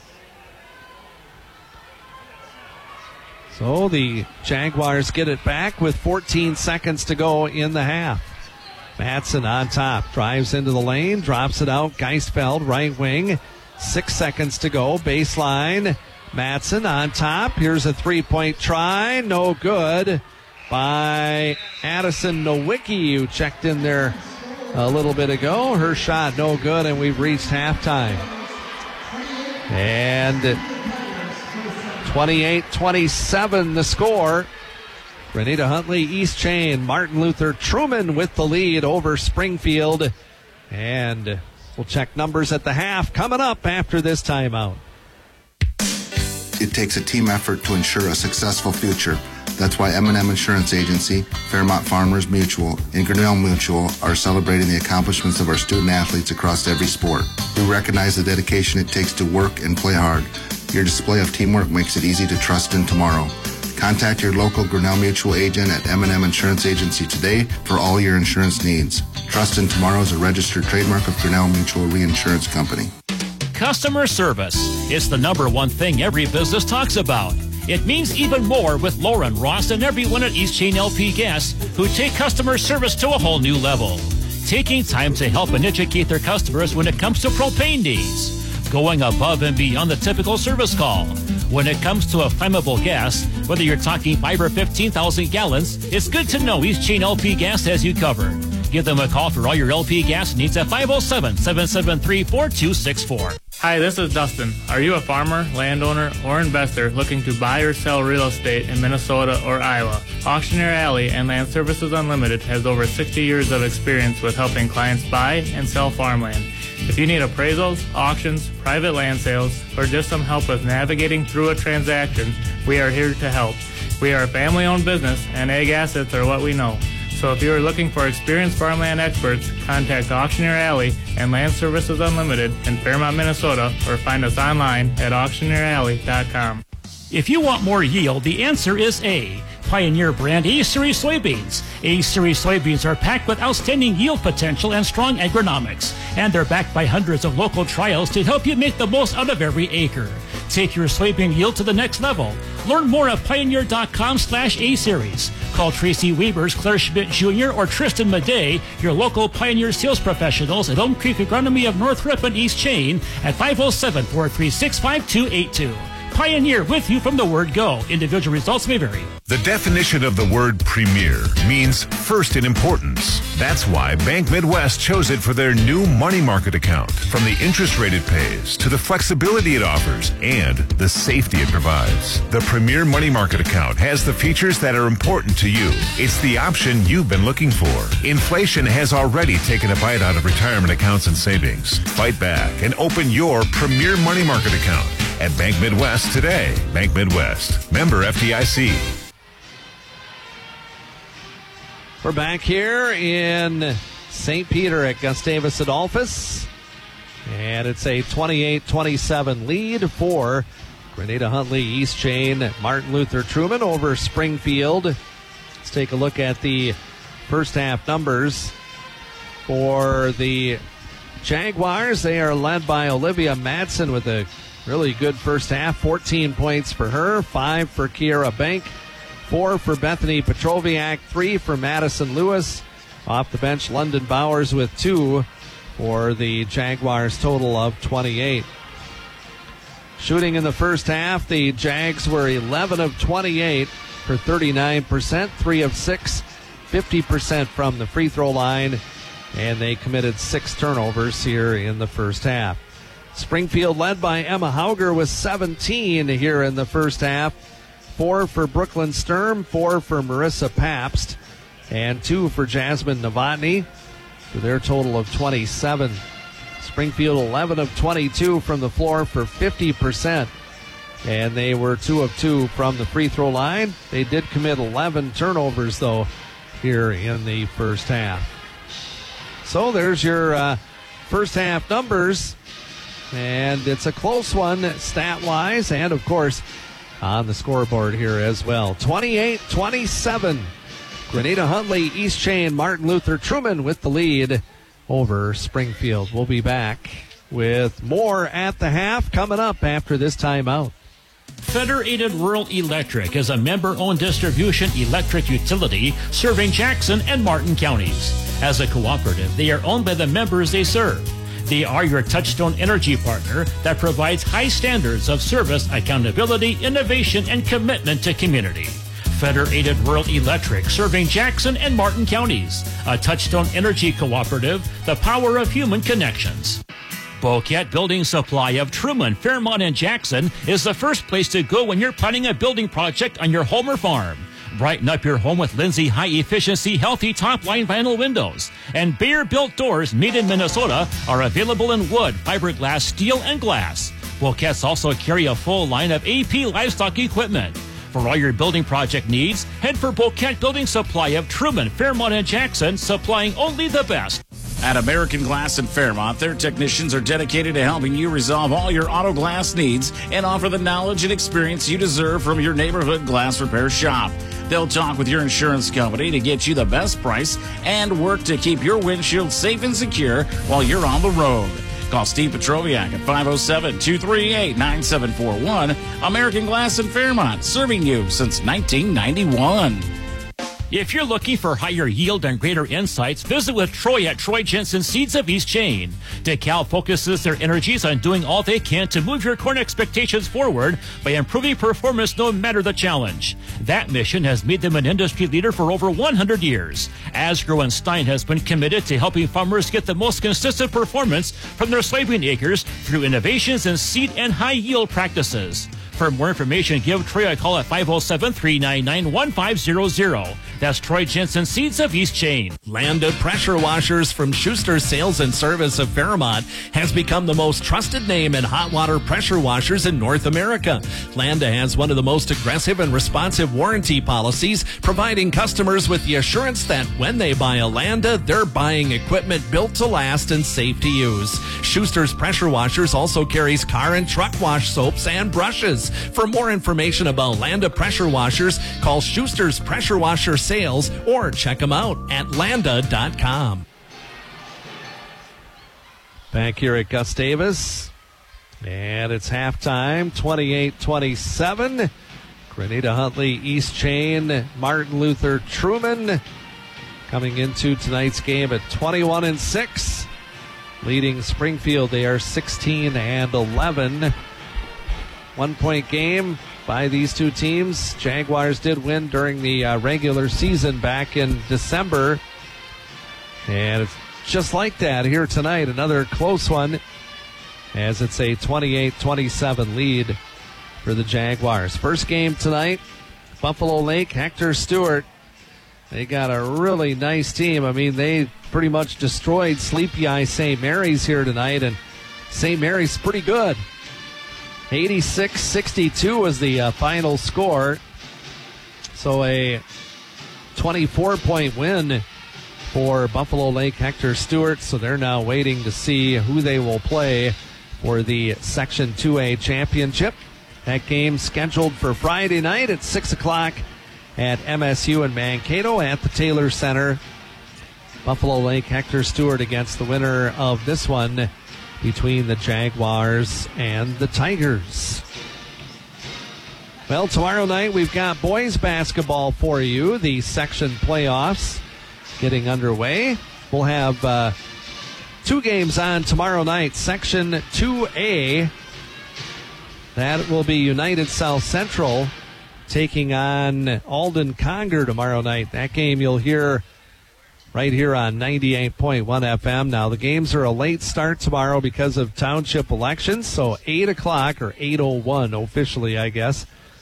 Speaker 2: So the Jaguars get it back with fourteen seconds to go in the half. Madsen on top. Drives into the lane. Drops it out. Geistfeld, right wing. Six seconds to go. Baseline. Madsen on top. Here's a three-point try. No good by Addison Nowicki, who checked in there a little bit ago. Her shot no good, and we've reached halftime. And twenty-eight twenty-seven the score. Grenada Huntley, East Chain, Martin Luther Truman with the lead over Springfield. And we'll check numbers at the half coming up after this timeout.
Speaker 13: It takes a team effort to ensure a successful future. That's why M and M Insurance Agency, Fairmont Farmers Mutual, and Grinnell Mutual are celebrating the accomplishments of our student athletes across every sport. We recognize the dedication it takes to work and play hard. Your display of teamwork makes it easy to trust in tomorrow. Contact your local Grinnell Mutual agent at M and M Insurance Agency today for all your insurance needs. Trust in Tomorrow is a registered trademark of Grinnell Mutual Reinsurance Company.
Speaker 1: Customer service. It's the number one thing every business talks about. It means even more with Lauren, Ross, and everyone at East Chain L P Gas who take customer service to a whole new level. Taking time to help and educate their customers when it comes to propane needs. Going above and beyond the typical service call. When it comes to a flammable gas, whether you're talking five or fifteen thousand gallons, it's good to know East Chain L P Gas has you covered. Give them a call for all your L P gas needs at five oh seven, seven seven three, four two six four.
Speaker 14: Hi, this is Dustin. Are you a farmer, landowner, or investor looking to buy or sell real estate in Minnesota or Iowa? Auctioneer Alley and Land Services Unlimited has over sixty years of experience with helping clients buy and sell farmland. If you need appraisals, auctions, private land sales, or just some help with navigating through a transaction, we are here to help. We are a family-owned business, and ag assets are what we know. So if you are looking for experienced farmland experts, contact Auctioneer Alley and Land Services Unlimited in Fairmont, Minnesota, or find us online at auctioneer alley dot com.
Speaker 1: If you want more yield, the answer is A. Pioneer brand A-Series soybeans. A-Series soybeans are packed with outstanding yield potential and strong agronomics, and they're backed by hundreds of local trials to help you make the most out of every acre. Take your soybean yield to the next level. Learn more at pioneer.com slash A-Series. Call Tracy Weavers, Claire Schmidt Junior, or Tristan Madej, your local Pioneer sales professionals at Elm Creek Agronomy of North Rip and East Chain at five oh seven, four three six, five two eight two. Pioneer, with you from the word go. Individual results may vary.
Speaker 4: The definition of the word premier means first in importance. That's why Bank Midwest chose it for their new money market account. From the interest rate it pays to the flexibility it offers and the safety it provides. The Premier Money Market account has the features that are important to you. It's the option you've been looking for. Inflation has already taken a bite out of retirement accounts and savings. Fight back and open your Premier Money Market account at Bank Midwest today. Bank Midwest. Member F D I C.
Speaker 2: We're back here in Saint Peter at Gustavus Adolphus. And it's a twenty-eight twenty-seven lead for Grenada Huntley East Chain Martin Luther Truman over Springfield. Let's take a look at the first half numbers for the Jaguars. They are led by Olivia Madsen with a really good first half. fourteen points for her, five for Kiera Bank, four for Bethany Petroviak, three for Madison Lewis. Off the bench, London Bowers with two for the Jaguars, total of twenty-eight. Shooting in the first half, the Jags were eleven of twenty-eight for thirty-nine percent, three of six, fifty percent from the free throw line, and they committed six turnovers here in the first half. Springfield led by Emma Hauger with seventeen here in the first half. Four for Brooklyn Sturm, four for Marissa Pabst, and two for Jasmine Novotny for their total of twenty-seven. Springfield eleven of twenty-two from the floor for fifty percent, and they were two of two from the free throw line. They did commit eleven turnovers, though, here in the first half. So there's your uh, first half numbers. And it's a close one stat-wise and, of course, on the scoreboard here as well. twenty-eight twenty-seven. Grenada Huntley, East Chain, Martin Luther Truman with the lead over Springfield. We'll be back with more at the half coming up after this timeout.
Speaker 1: Federated Rural Electric is a member-owned distribution electric utility serving Jackson and Martin counties. As a cooperative, they are owned by the members they serve. They are your touchstone energy partner that provides high standards of service, accountability, innovation, and commitment to community. Federated Rural Electric, serving Jackson and Martin counties. A touchstone energy cooperative, the power of human connections. Boquet Building Supply of Truman, Fairmont, and Jackson is the first place to go when you're planning a building project on your home or farm. Brighten up your home with Lindsay high-efficiency, healthy top-line vinyl windows. And Bear-built doors made in Minnesota are available in wood, fiberglass, steel, and glass. Boquets also carry a full line of A P livestock equipment. For all your building project needs, head for Boquet Building Supply of Truman, Fairmont, and Jackson, supplying only the best.
Speaker 6: At American Glass in Fairmont, their technicians are dedicated to helping you resolve all your auto glass needs and offer the knowledge and experience you deserve from your neighborhood glass repair shop. They'll talk with your insurance company to get you the best price and work to keep your windshield safe and secure while you're on the road. Call Steve Petroviak at five oh seven, two three eight, nine seven four one. American Glass in Fairmont, serving you since nineteen ninety-one.
Speaker 1: If you're looking for higher yield and greater insights, visit with Troy at Troy Jensen Seeds of East Chain. DeKalb focuses their energies on doing all they can to move your corn expectations forward by improving performance no matter the challenge. That mission has made them an industry leader for over one hundred years. Asgrow and Stein has been committed to helping farmers get the most consistent performance from their soybean acres through innovations in seed and high yield practices. For more information, give Troy a call at five oh seven, three nine nine, one five zero zero. That's Troy Jensen Seeds of East Chain.
Speaker 2: Landa Pressure Washers from Schuster Sales and Service of Fairmont has become the most trusted name in hot water pressure washers in North America. Landa has one of the most aggressive and responsive warranty policies, providing customers with the assurance that when they buy a Landa, they're buying equipment built to last and safe to use. Schuster's Pressure Washers also carries car and truck wash soaps and brushes. For more information about Landa Pressure Washers, call Schuster's Pressure Washer Sales or check them out at landa dot com. Back here at Gustavus, and it's halftime, twenty-eight twenty-seven. Grenada Huntley, East Chain, Martin Luther Truman coming into tonight's game at twenty-one and six. Leading Springfield, they are sixteen and eleven. One point game by these two teams. Jaguars did win during the uh, regular season back in December. And it's just like that here tonight. Another close one as it's a twenty-eight twenty-seven lead for the Jaguars. First game tonight, Buffalo Lake, Hector Stewart. They got a really nice team. I mean, they pretty much destroyed Sleepy Eye Saint Mary's here tonight, and Saint Mary's pretty good. eighty-six sixty-two was the uh, final score. So a twenty-four point win for Buffalo Lake Hector Stewart. So they're now waiting to see who they will play for the Section two A championship. That game scheduled for Friday night at six o'clock at M S U in Mankato at the Taylor Center. Buffalo Lake Hector Stewart against the winner of this one between the Jaguars and the Tigers. Well, tomorrow night we've got boys basketball for you. The section playoffs getting underway. We'll have uh, two games on tomorrow night. Section two A, that will be United South Central taking on Alden Conger tomorrow night. That game you'll hear right here on ninety-eight point one F M. Now, the games are a late start tomorrow because of township elections, so eight o'clock or eight oh one officially, I guess.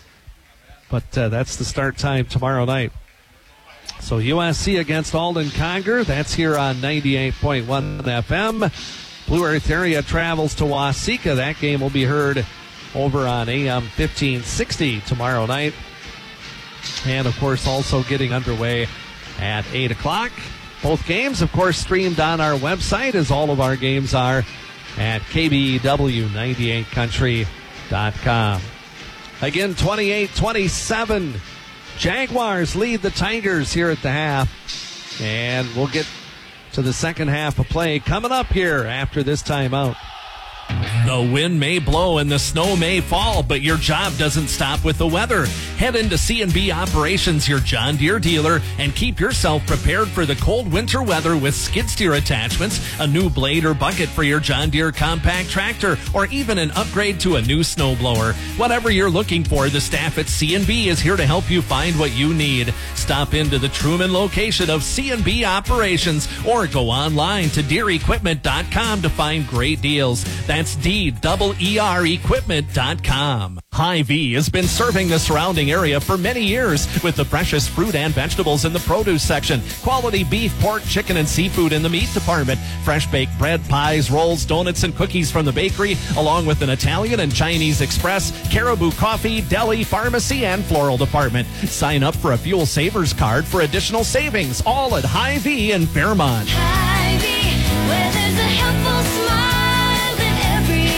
Speaker 2: But uh, that's the start time tomorrow night. So U S C against Alden Conger, that's here on ninety-eight point one F M. Blue Earth area travels to Waseca. That game will be heard over on A M fifteen sixty tomorrow night. And, of course, also getting underway at eight o'clock. Both games, of course, streamed on our website, as all of our games are, at K B E W ninety-eight country dot com. Again, twenty-eight twenty-seven. Jaguars lead the Tigers here at the half. And we'll get to the second half of play coming up here after this timeout. The wind may blow and the snow may fall, but your job doesn't stop with the weather. Head into C and B Operations, your John Deere dealer, and keep yourself prepared for the cold winter weather with skid steer attachments, a new blade or bucket for your John Deere compact tractor, or even an upgrade to a new snowblower. Whatever you're looking for, the staff at C and B is here to help you find what you need. Stop into the Truman location of C and B Operations or go online to deere equipment dot com to find great deals. That's D E E R equipment dot com. Hy-Vee has been serving the surrounding area for many years with the freshest fruit and vegetables in the produce section, quality beef, pork, chicken, and seafood in the meat department, fresh baked bread, pies, rolls, donuts, and cookies from the bakery, along with an Italian and Chinese express, Caribou coffee, deli, pharmacy, and floral department. Sign up for a Fuel Savers card for additional savings, all at Hy-Vee in Fairmont.
Speaker 7: Hy-Vee. where there's a helpful smile in every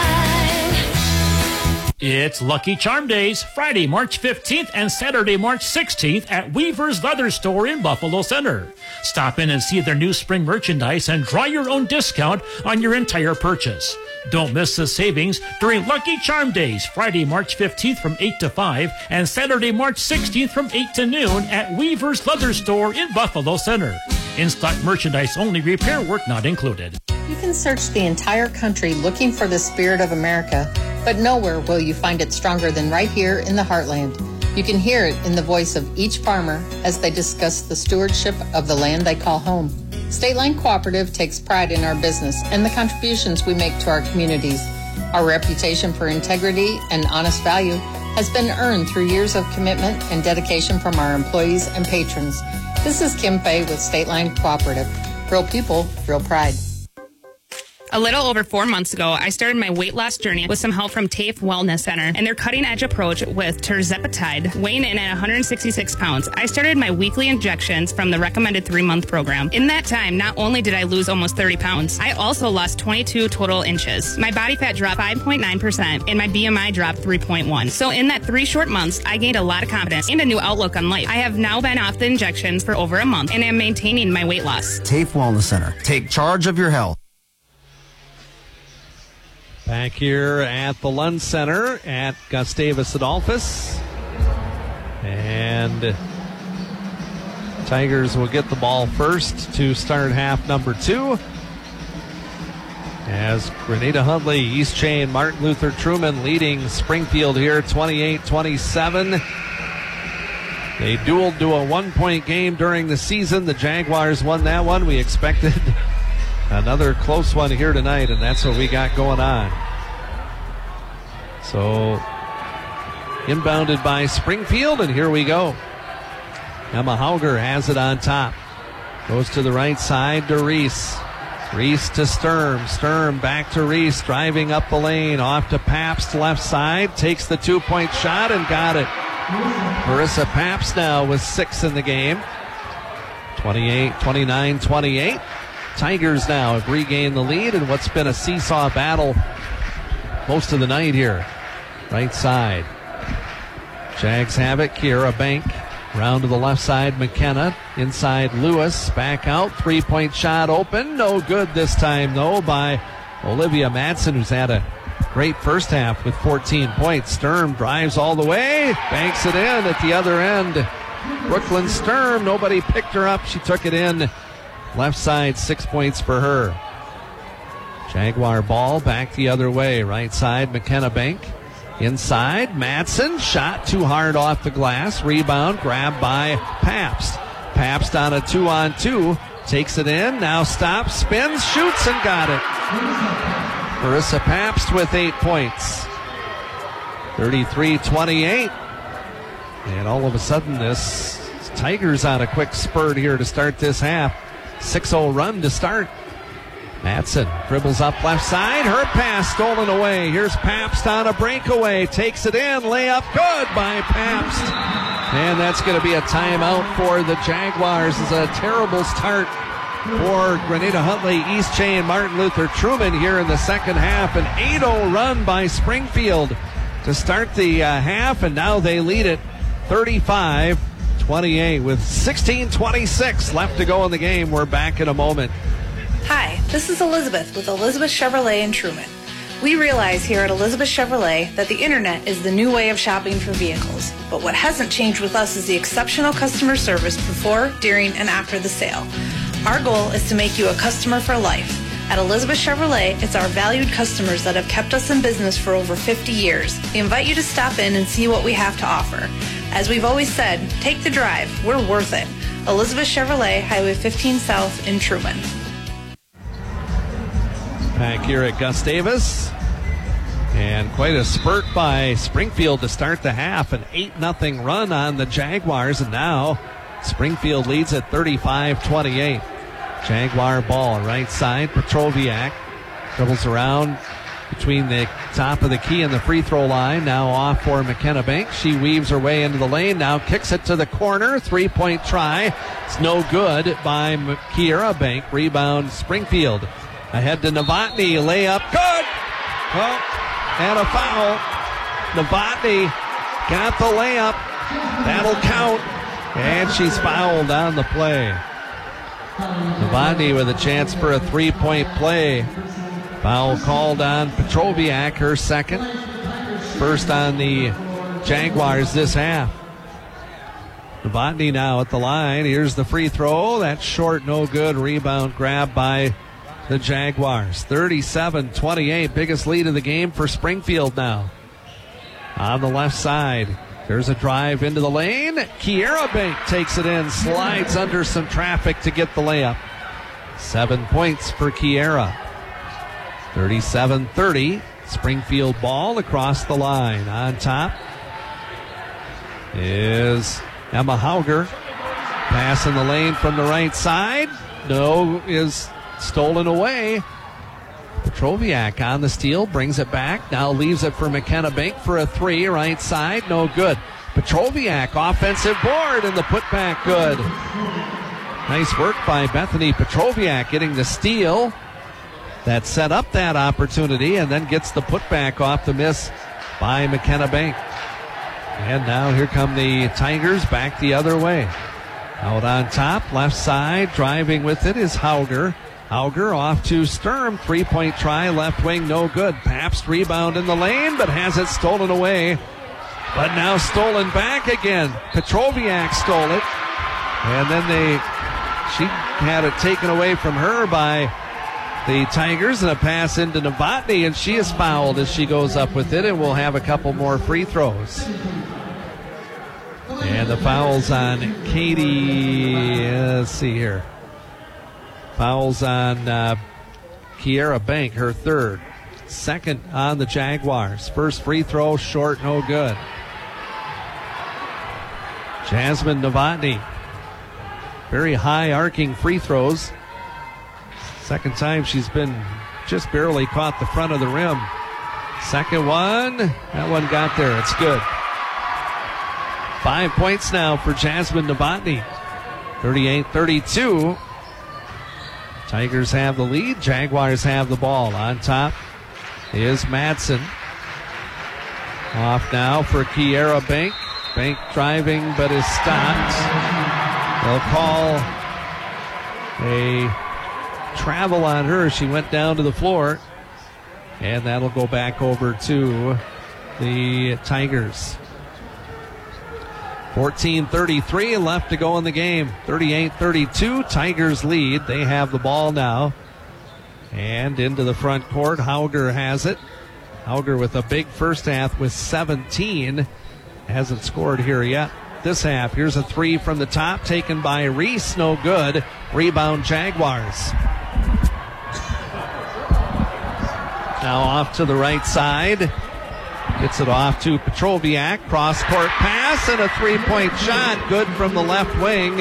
Speaker 7: eye.
Speaker 1: It's Lucky Charm Days, Friday, March fifteenth and Saturday, March sixteenth at Weaver's Leather Store in Buffalo Center. Stop in and see their new spring merchandise and draw your own discount on your entire purchase. Don't miss the savings during Lucky Charm Days, Friday, March fifteenth from eight to five and Saturday, March sixteenth from eight to noon at Weaver's Leather Store in Buffalo Center. In-stock merchandise only, repair work not included.
Speaker 8: You can search the entire country looking for the spirit of America, but nowhere will you find it stronger than right here in the heartland. You can hear it in the voice of each farmer as they discuss the stewardship of the land they call home. State Line Cooperative takes pride in our business and the contributions we make to our communities. Our reputation for integrity and honest value has been earned through years of commitment and dedication from our employees and patrons. This is Kim Fay with State Line Cooperative. Real people, real pride.
Speaker 15: A little over four months ago, I started my weight loss journey with some help from T A F E Wellness Center and their cutting-edge approach with tirzepatide, weighing in at one hundred sixty-six pounds. I started my weekly injections from the recommended three-month program. In that time, not only did I lose almost thirty pounds, I also lost twenty-two total inches. My body fat dropped five point nine percent and my B M I dropped three point one. So in that three short months, I gained a lot of confidence and a new outlook on life. I have now been off the injections for over a month and am maintaining my weight loss.
Speaker 16: T A F E Wellness Center. Take charge of your health.
Speaker 2: Back here at the Lund Center at Gustavus Adolphus. And Tigers will get the ball first to start half number two. As Grenada Huntley, East Chain, Martin Luther Truman leading Springfield here twenty-eight twenty-seven. They dueled to a one-point game during the season. The Jaguars won that one. We expected another close one here tonight, and that's what we got going on. So, inbounded by Springfield, and here we go. Emma Hauger has it on top. Goes to the right side to Reese. Reese to Sturm. Sturm back to Reese, driving up the lane. Off to Pabst, left side. Takes the two-point shot and got it. Marissa Pabst now with six in the game. twenty-eight twenty-nine twenty-eight. Tigers now have regained the lead in what's been a seesaw battle most of the night here. Right side. Jags have it. Kiera Bank. Round to the left side. McKenna. Inside Lewis. Back out. Three-point shot open. No good this time, though, by Olivia Madsen, who's had a great first half with fourteen points. Sturm drives all the way. Banks it in at the other end. Brooklyn Sturm. Nobody picked her up. She took it in. Left side, six points for her. Jaguar ball back the other way. Right side, McKenna Bank. Inside, Madsen. Shot too hard off the glass. Rebound grabbed by Pabst. Pabst on a two-on-two. Takes it in. Now stops, spins, shoots, and got it. Marissa Pabst with eight points. thirty-three twenty-eight. And all of a sudden, this Tigers on a quick spurt here to start this half. six oh run to start. Madsen dribbles up left side. Her pass stolen away. Here's Pabst on a breakaway. Takes it in. Layup good by Pabst. And that's going to be a timeout for the Jaguars. It's a terrible start for Grenada Huntley, East Chain, Martin Luther Truman here in the second half. An eight oh run by Springfield to start the uh, half, and now they lead it thirty-five twenty-eight with sixteen twenty-six left to go in the game. We're back in a moment.
Speaker 10: Hi, this is Elizabeth with Elizabeth Chevrolet in Truman. We realize here at Elizabeth Chevrolet that the internet is the new way of shopping for vehicles. But what hasn't changed with us is the exceptional customer service before, during, and after the sale. Our goal is to make you a customer for life. At Elizabeth Chevrolet, it's our valued customers that have kept us in business for over fifty years. We invite you to stop in and see what we have to offer. As we've always said, take the drive. We're worth it. Elizabeth Chevrolet, Highway fifteen South in Truman.
Speaker 2: Back here at Gustavus. And quite a spurt by Springfield to start the half. An eight nothing run on the Jaguars. And now Springfield leads at thirty-five twenty-eight. Jaguar ball right side. Petroviak dribbles around between the top of the key and the free throw line. Now off for McKenna Banks. She weaves her way into the lane. Now kicks it to the corner. Three-point try. It's no good by Kiera Bank. Rebound Springfield. Ahead to Novotny. Layup. Good. Well, and a foul. Novotny got the layup. That'll count. And she's fouled on the play. Novotny with a chance for a three-point play. Foul called on Petroviak, her second. First on the Jaguars this half. Novotny now at the line. Here's the free throw. That's short, no good. Rebound grab by the Jaguars. thirty-seven twenty-eight. Biggest lead of the game for Springfield now. On the left side, there's a drive into the lane. Kiera Bank takes it in, slides under some traffic to get the layup. Seven points for Kiera. thirty-seven thirty. Springfield ball across the line. On top is Emma Hauger. Pass in the lane from the right side. No, is stolen away. Petroviak on the steal, brings it back. Now leaves it for McKenna Bank for a three. Right side, no good. Petroviak, offensive board, and the putback good. Nice work by Bethany Petroviak getting the steal that set up that opportunity, and then gets the putback off the miss by McKenna Bank. And now here come the Tigers back the other way. Out on top, left side, driving with it is Hauger. Hauger off to Sturm. Three-point try, left wing, no good. Pabst rebound in the lane, but has it stolen away. But now stolen back again. Petroviak stole it. And then they, she had it taken away from her by the Tigers, and a pass into Novotny, and she is fouled as she goes up with it, and we'll have a couple more free throws. And the fouls on Katie, let's see here. Fouls on uh, Kiera Bank, her third. Second on the Jaguars. First free throw, short, no good. Jasmine Novotny. Very high arcing free throws. Second time she's been just barely caught the front of the rim. Second one, that one got there. It's good. Five points now for Jasmine Novotny. thirty-eight thirty-two. Tigers have the lead. Jaguars have the ball. On top is Madsen. Off now for Kiera Bank. Bank driving but is stopped. They'll call a travel on her. She went down to the floor, and that'll go back over to the Tigers. fourteen thirty-three left to go in the game. thirty-eight thirty-two. Tigers lead. They have the ball now. And into the front court. Hauger has it. Hauger with a big first half with seventeen. Hasn't scored here yet this half. Here's a three from the top taken by Reese. No good. Rebound Jaguars. Now off to the right side. Gets it off to Petroviak. Cross-court pass and a three-point shot. Good from the left wing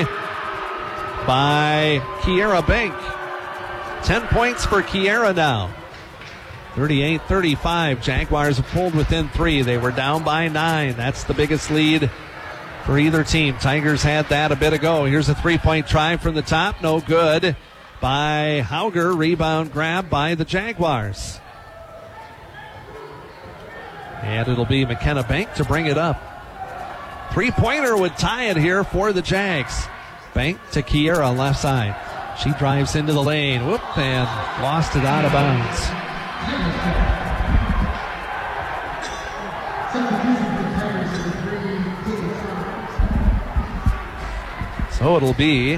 Speaker 2: by Kiera Bank. Ten points for Kiera now. thirty-eight thirty-five. Jaguars have pulled within three. They were down by nine. That's the biggest lead for either team. Tigers had that a bit ago. Here's a three-point try from the top. No good by Hauger. Rebound grab by the Jaguars. And it'll be McKenna Bank to bring it up. Three-pointer would tie it here for the Jags. Bank to Kiera left side. She drives into the lane. Whoop, and lost it out of bounds. So it'll be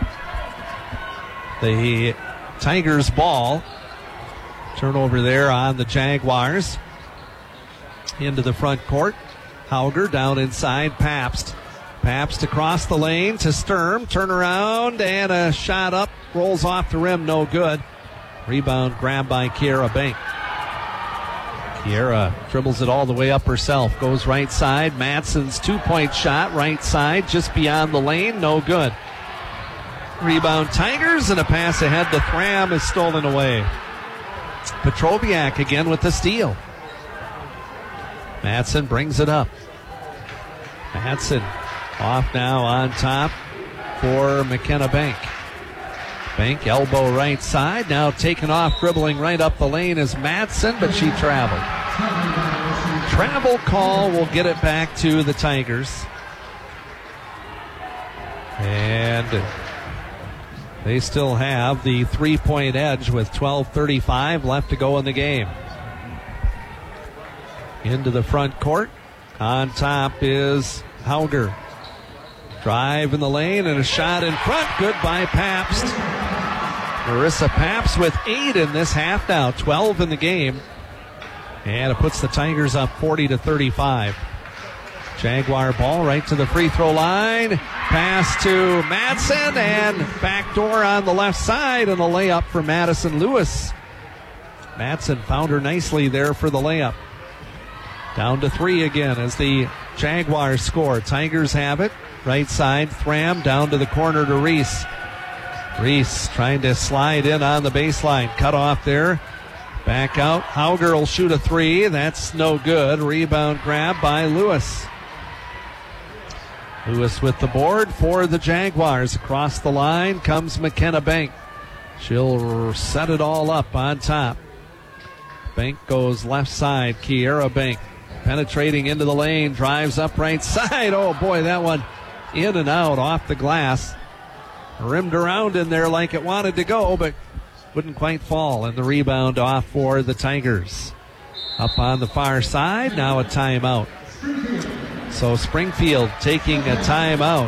Speaker 2: the Tigers ball. Turnover there on the Jaguars. Into the front court. Hauger down inside. Pabst. Pabst across the lane to Sturm. Turnaround and a shot up. Rolls off the rim. No good. Rebound grabbed by Kiera Bank. Kiera dribbles it all the way up herself. Goes right side. Madsen's two-point shot. Right side just beyond the lane. No good. Rebound Tigers, and a pass ahead to Thram is stolen away. Petroviak again with the steal. Madsen brings it up. Madsen off now on top for McKenna Bank. Bank elbow right side. Now taken off, dribbling right up the lane is Madsen, but she traveled. Travel call will get it back to the Tigers. And they still have the three-point edge with twelve thirty-five left to go in the game. Into the front court. On top is Hauger. Drive in the lane and a shot in front. Good by Pabst. Marissa Pabst with eight in this half now. twelve in the game. And it puts the Tigers up forty to thirty-five. Jaguar ball right to the free throw line. Pass to Madsen and backdoor on the left side and a layup for Madison Lewis. Madsen found her nicely there for the layup. Down to three again as the Jaguars score. Tigers have it. Right side, Thram down to the corner to Reese. Reese trying to slide in on the baseline. Cut off there. Back out. Hauger will shoot a three. That's no good. Rebound grab by Lewis. Lewis with the board for the Jaguars. Across the line comes McKenna Bank. She'll set it all up on top. Bank goes left side. Kiera Bank penetrating into the lane. Drives up right side. Oh boy, that one in and out off the glass. Rimmed around in there like it wanted to go, but wouldn't quite fall. And the rebound off for the Tigers. Up on the far side, now a timeout. So Springfield taking a timeout.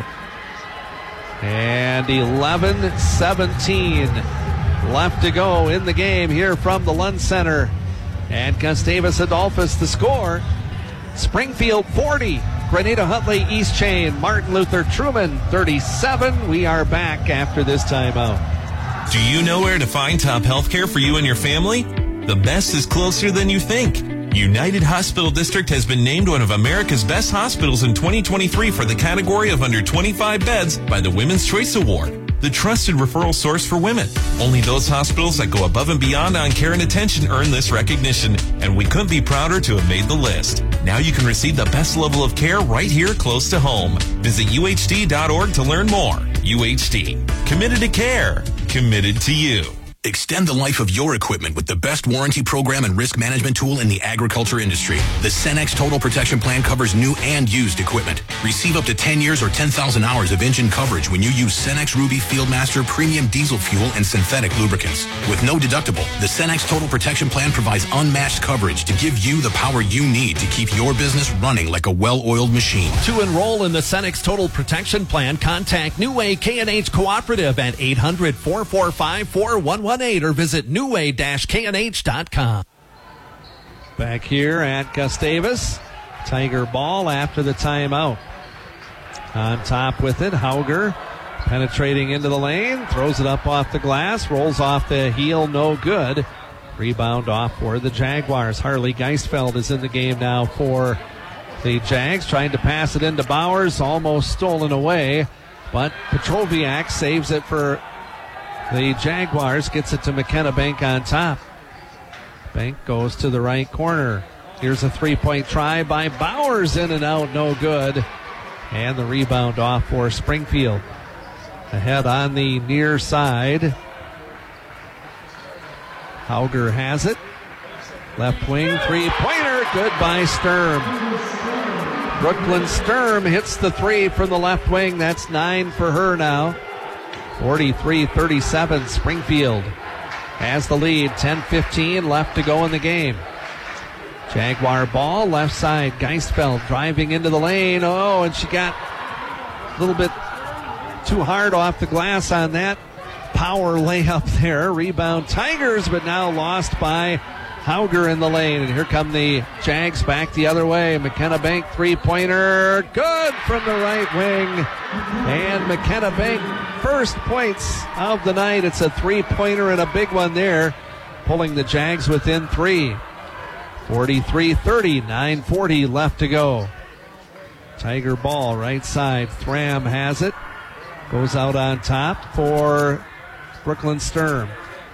Speaker 2: And eleven seventeen left to go in the game here from the Lund Center. And Gustavus Adolphus the score. Springfield forty. Grenada Huntley East Chain. Martin Luther Truman thirty-seven. We are back after this timeout.
Speaker 11: Do you know where to find top health care for you and your family? The best is closer than you think. United Hospital District has been named one of America's best hospitals in twenty twenty-three for the category of under twenty-five beds by the Women's Choice Award, the trusted referral source for women. Only those hospitals that go above and beyond on care and attention earn this recognition, and we couldn't be prouder to have made the list. Now you can receive the best level of care right here close to home. Visit U H D dot org to learn more. U H D. Committed to care. Committed to you.
Speaker 12: Extend the life of your equipment with the best warranty program and risk management tool in the agriculture industry. The Cenex Total Protection Plan covers new and used equipment. Receive up to ten years or ten thousand hours of engine coverage when you use Cenex Ruby Fieldmaster Premium Diesel Fuel and synthetic lubricants. With no deductible, the Cenex Total Protection Plan provides unmatched coverage to give you the power you need to keep your business running like a well-oiled machine.
Speaker 2: To enroll in the Cenex Total Protection Plan, contact New Way K and H Cooperative at eight hundred, four four five, four one one eight or visit new way dash k n h dot com. Back here at Gustavus, Tiger ball after the timeout. On top with it, Hauger penetrating into the lane, throws it up off the glass, rolls off the heel, no good. Rebound off for the Jaguars. Harley Geisfeld is in the game now for the Jags, trying to pass it into Bowers, almost stolen away, but Petroviak saves it for the Jaguars, gets it to McKenna Bank on top. Bank goes to the right corner. Here's a three-point try by Bowers, in and out, no good. And the rebound off for Springfield. Ahead on the near side. Hauger has it. Left wing, three-pointer, good by Sturm. Brooklyn Sturm hits the three from the left wing. That's nine for her now. forty-three thirty-seven, Springfield has the lead. ten fifteen left to go in the game. Jaguar ball, left side. Geisfeld driving into the lane. Oh, and she got a little bit too hard off the glass on that power layup there. Rebound Tigers, but now lost by Hauger in the lane. And here come the Jags back the other way. McKenna Bank three-pointer. Good from the right wing. And McKenna Bank, first points of the night. It's a three-pointer and a big one there, pulling the Jags within three. forty-three thirty, nine forty left to go. Tiger ball, right side. Thram has it. Goes out on top for Brooklyn Sturm.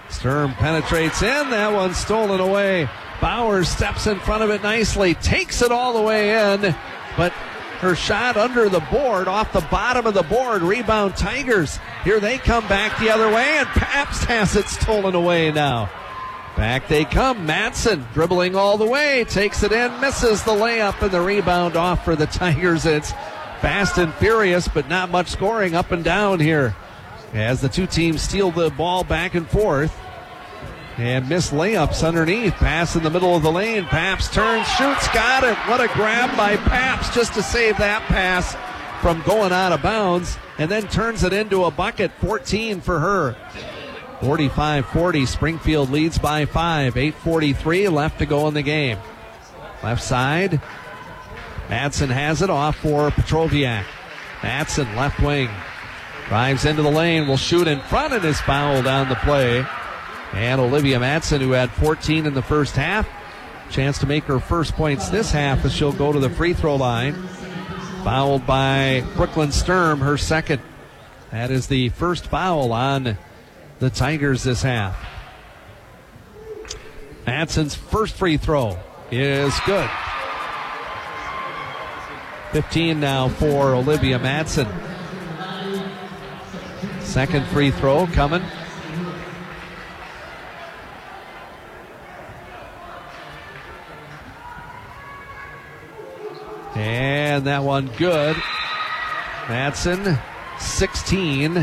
Speaker 2: Sturm penetrates in. That one's stolen away. Bowers steps in front of it nicely, takes it all the way in, but her shot under the board, off the bottom of the board. Rebound Tigers. Here they come back the other way, and Pabst has it stolen away now. Back they come. Madsen dribbling all the way, takes it in, misses the layup, and the rebound off for the Tigers. It's fast and furious, but not much scoring up and down here as the two teams steal the ball back and forth. And miss layups underneath. Pass in the middle of the lane. Pabst turns, shoots, got it. What a grab by Pabst just to save that pass from going out of bounds. And then turns it into a bucket. fourteen for her. forty-five forty. Springfield leads by five. eight forty-three left to go in the game. Left side. Madsen has it off for Petroviak. Madsen, left wing. Drives into the lane. Will shoot in front and is fouled on the play. And Olivia Madsen, who had fourteen in the first half, chance to make her first points this half as she'll go to the free throw line. Fouled by Brooklyn Sturm, her second. That is the first foul on the Tigers this half. Madsen's first free throw is good. fifteen now for Olivia Madsen. Second free throw coming. And that one good. Madsen, sixteen.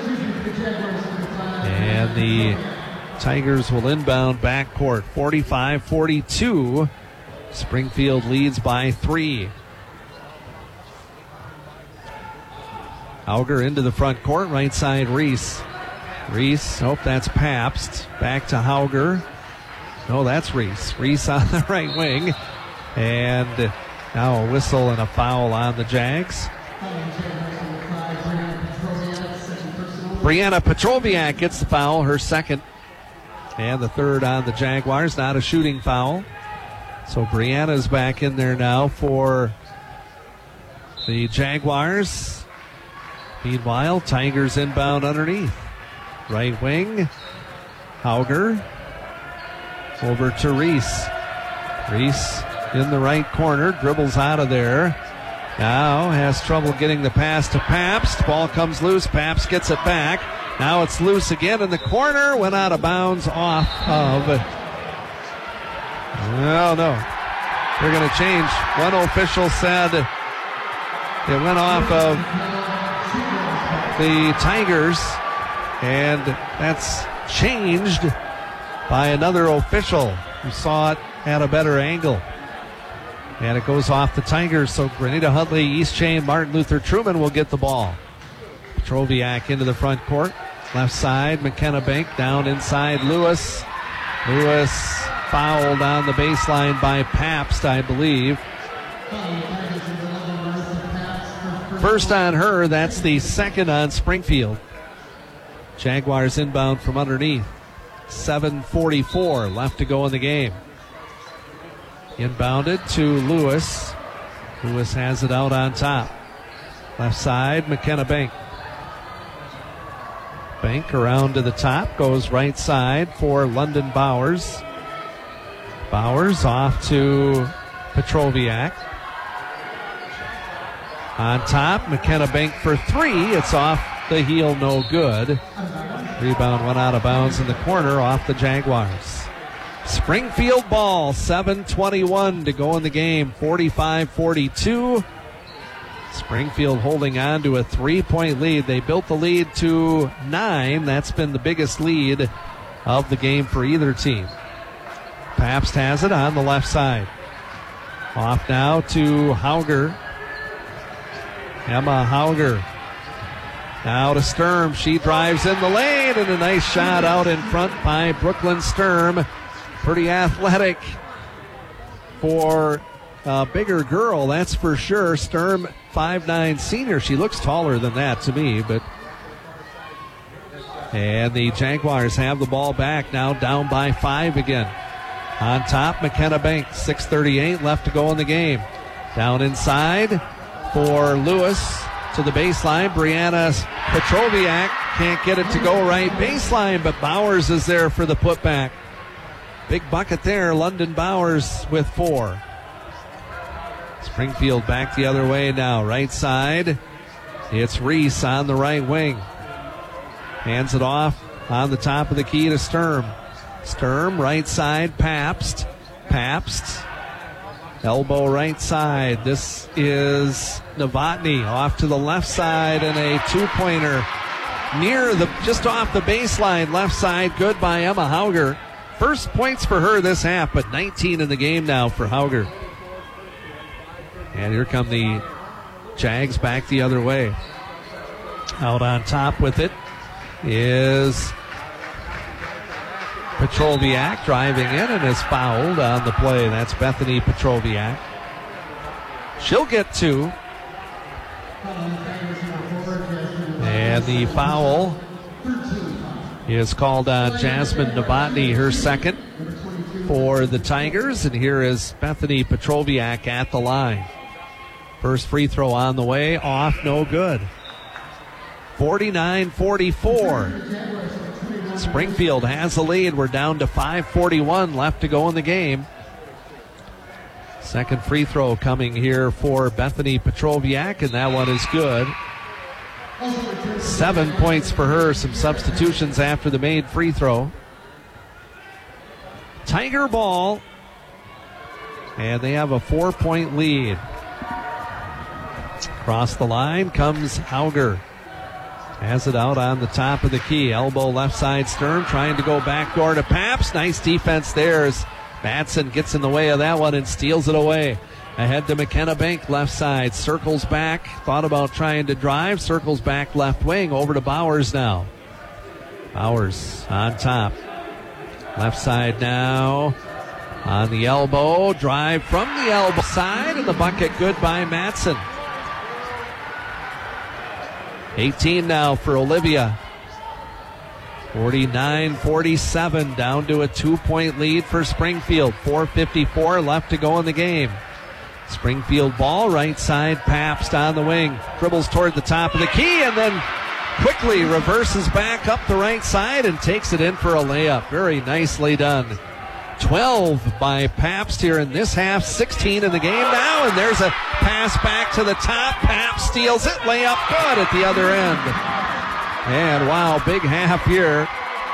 Speaker 2: And the Tigers will inbound backcourt. forty-five forty-two. Springfield leads by three. Auger into the front court. Right side, Reese. Reese, oh, that's Pabst. Back to Hauger. No, that's Reese. Reese on the right wing. And now a whistle and a foul on the Jags. Brianna Petroviak gets the foul, her second. And the third on the Jaguars, not a shooting foul. So Brianna's back in there now for the Jaguars. Meanwhile, Tigers inbound underneath. Right wing, Hauger. Over to Reese. Reese in the right corner, dribbles out of there. Now has trouble getting the pass to Pabst. Ball comes loose. Pabst gets it back. Now it's loose again in the corner. Went out of bounds off of. Oh, no. They're going to change. One official said it went off of the Tigers, and that's changed by another official who saw it at a better angle. And it goes off the Tigers, so Grenada Huntley, East Chain, Martin Luther Truman will get the ball. Petroviak into the front court. Left side, McKenna Bank down inside Lewis. Lewis fouled on the baseline by Pabst, I believe. First on her, that's the second on Springfield. Jaguars inbound from underneath. seven forty-four left to go in the game. Inbounded to Lewis. Lewis has it out on top. Left side, McKenna Bank. Bank around to the top, goes right side for London Bowers. Bowers off to Petroviak. On top, McKenna Bank for three. It's off the heel, no good. Rebound went out of bounds in the corner off the Jaguars. Springfield ball, seven twenty-one to go in the game, forty-five forty-two. Springfield holding on to a three-point lead. They built the lead to nine. That's been the biggest lead of the game for either team. Pabst has it on the left side. Off now to Hauger. Emma Hauger. Now to Sturm. She drives in the lane, and a nice shot out in front by Brooklyn Sturm. Pretty athletic for a bigger girl, that's for sure. Sturm, five nine senior. She looks taller than that to me, but. And the Jaguars have the ball back now, down by five again. On top, McKenna Bank, six thirty-eight left to go in the game. Down inside for Lewis to the baseline. Brianna Petroviak Can't get it to go right baseline, but Bowers is there for the putback. Big bucket there. London Bowers with four. Springfield back the other way now. Right side. It's Reese on the right wing. Hands it off on the top of the key to Sturm. Sturm, right side, Pabst. Pabst. Elbow right side. This is Novotny off to the left side and a two-pointer near the, just off the baseline, left side. Good by Emma Hauger. First points for her this half, but nineteen in the game now for Hauger. And here come the Jags back the other way. Out on top with it is Petroviak driving in and is fouled on the play. That's Bethany Petroviak. She'll get two. And the foul is called on Jasmine Novotny, her second for the Tigers. And here is Bethany Petroviak at the line. First free throw on the way, off, no good. forty-nine forty-four. Springfield has the lead. We're down to five forty-one left to go in the game. Second free throw coming here for Bethany Petroviak, and that one is good. Seven points for her. Some substitutions after the made free throw. Tiger ball, and they have a four-point lead. Across the line comes Hauger. Has it out on the top of the key. Elbow left side, Sturm trying to go backdoor to Pabst. Nice defense there as Madsen gets in the way of that one and steals it away. Ahead to McKenna Bank, left side. Circles back. Thought about trying to drive. Circles back left wing. Over to Bowers now. Bowers on top. Left side now. On the elbow. Drive from the elbow side. And the bucket good by Madsen. eighteen now for Olivia. forty-nine forty-seven, down to a two-point lead for Springfield. four fifty-four left to go in the game. Springfield ball, right side, Pabst on the wing. Dribbles toward the top of the key and then quickly reverses back up the right side and takes it in for a layup. Very nicely done. twelve by Pabst here in this half, sixteen in the game now, and there's a pass back to the top. Pabst steals it, layup good at the other end. And wow, big half here.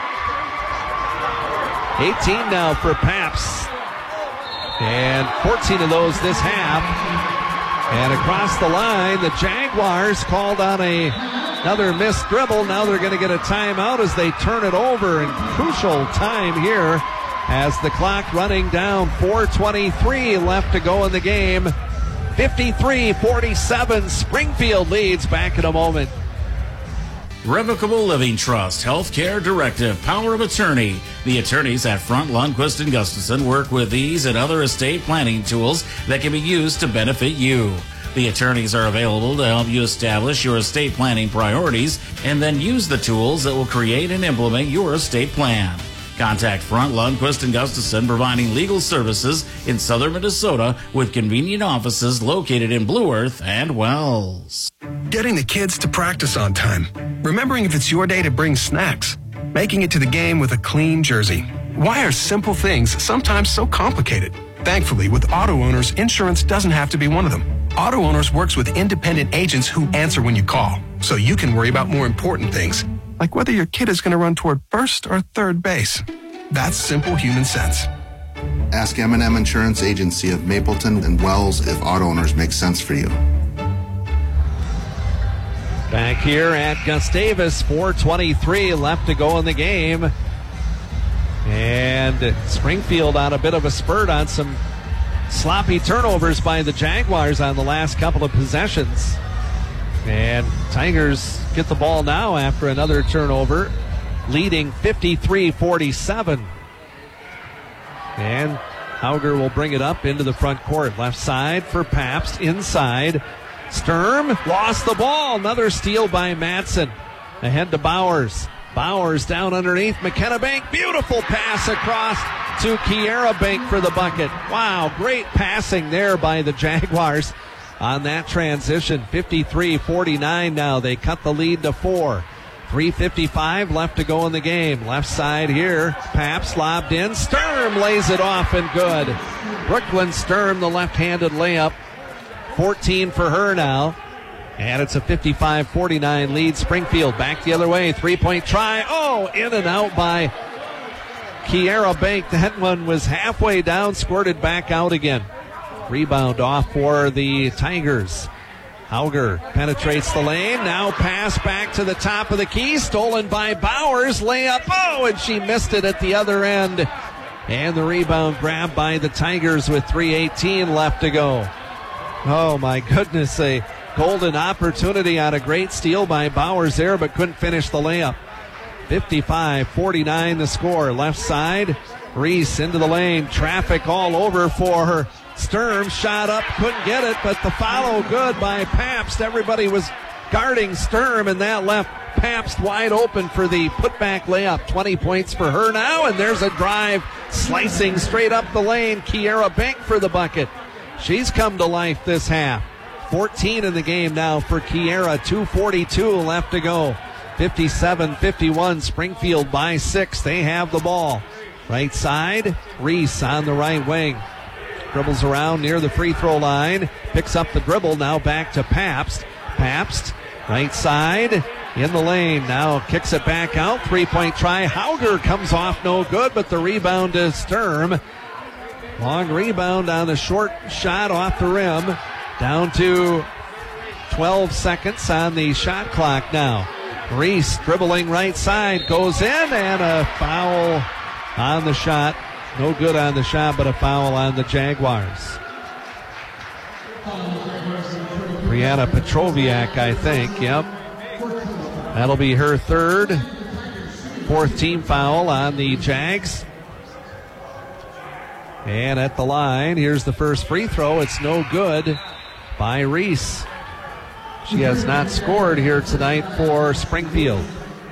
Speaker 2: eighteen now for Pabst. And fourteen of those this half. And across the line, the Jaguars called on a, another missed dribble. Now they're going to get a timeout as they turn it over in crucial time here. As the clock running down, four twenty-three left to go in the game. fifty-three forty-seven, Springfield leads. Back in a moment.
Speaker 6: Revocable Living Trust, Healthcare Directive, Power of Attorney. The attorneys at Front, Lundquist, and Gustafson work with these and other estate planning tools that can be used to benefit you. The attorneys are available to help you establish your estate planning priorities and then use the tools that will create and implement your estate plan. Contact Front, Lundquist, and Gustafson, providing legal services in southern Minnesota with convenient offices located in Blue Earth and Wells.
Speaker 17: Getting the kids to practice on time. Remembering if it's your day to bring snacks. Making it to the game with a clean jersey. Why are simple things sometimes so complicated? Thankfully, with Auto Owners, insurance doesn't have to be one of them. Auto Owners works with independent agents who answer when you call, so you can worry about more important things, like whether your kid is going to run toward first or third base. That's simple human sense.
Speaker 13: Ask M and M Insurance Agency of Mapleton and Wells if Auto Owners makes sense for you.
Speaker 2: Back here at Gustavus, four twenty-three left to go in the game. And Springfield on a bit of a spurt on some sloppy turnovers by the Jaguars on the last couple of possessions. And Tigers get the ball now after another turnover, leading fifty-three forty-seven. And Hauger will bring it up into the front court. Left side for Pabst, inside. Sturm lost the ball. Another steal by Madsen. Ahead to Bowers. Bowers down underneath McKenna Bank. Beautiful pass across to Kiera Bank for the bucket. Wow, great passing there by the Jaguars on that transition. fifty-three forty-nine now. They cut the lead to four. three fifty-five left to go in the game. Left side here. Pabst lobbed in. Sturm lays it off and good. Brooklyn Sturm, the left-handed layup. fourteen for her now. And it's a fifty-five forty-nine lead. Springfield back the other way. Three-point try. Oh, in and out by Kiera Bank. That one was halfway down, squirted back out again. Rebound off for the Tigers. Hauger penetrates the lane. Now pass back to the top of the key. Stolen by Bowers. Layup. Oh, and she missed it at the other end. And the rebound grabbed by the Tigers with three eighteen left to go. Oh, my goodness. A golden opportunity on a great steal by Bowers there, but couldn't finish the layup. fifty-five forty-nine the score. Left side. Reese into the lane. Traffic all over for her. Sturm shot up, couldn't get it, but the follow good by Pabst. Everybody was guarding Sturm, and that left Pabst wide open for the putback layup. twenty points for her now, and there's a drive slicing straight up the lane. Kiera Bank for the bucket. She's come to life this half. fourteen in the game now for Kiera. two forty-two left to go. fifty-seven fifty-one, Springfield by six. They have the ball. Right side, Reese on the right wing. Dribbles around near the free throw line. Picks up the dribble. Now back to Pabst. Pabst, right side, in the lane. Now kicks it back out. Three-point try. Hauger comes off no good, but the rebound is Sturm. Long rebound on the short shot off the rim. Down to twelve seconds on the shot clock now. Reese dribbling right side. Goes in, and a foul on the shot. No good on the shot, but a foul on the Jaguars. Brianna Petroviak, I think. Yep. That'll be her third. Fourth team foul on the Jags. And at the line, here's the first free throw. It's no good by Reese. She has not scored here tonight for Springfield.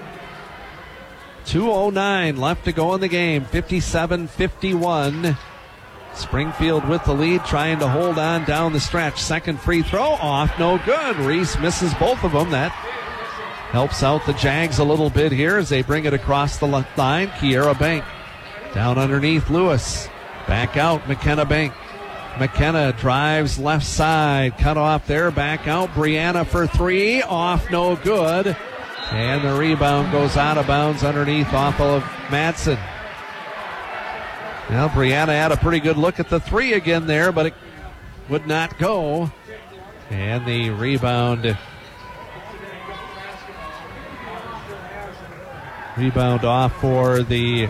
Speaker 2: two oh nine left to go in the game. fifty-seven fifty-one. Springfield with the lead, trying to hold on down the stretch. Second free throw off, no good. Reese misses both of them. That helps out the Jags a little bit here as they bring it across the line. Kiera Bank down underneath Lewis. Back out, McKenna Bank. McKenna drives left side. Cut off there, back out. Brianna for three. Off, no good. And the rebound goes out of bounds underneath off of Madsen. Now, Brianna had a pretty good look at the three again there, but it would not go. And the rebound. Rebound off for the.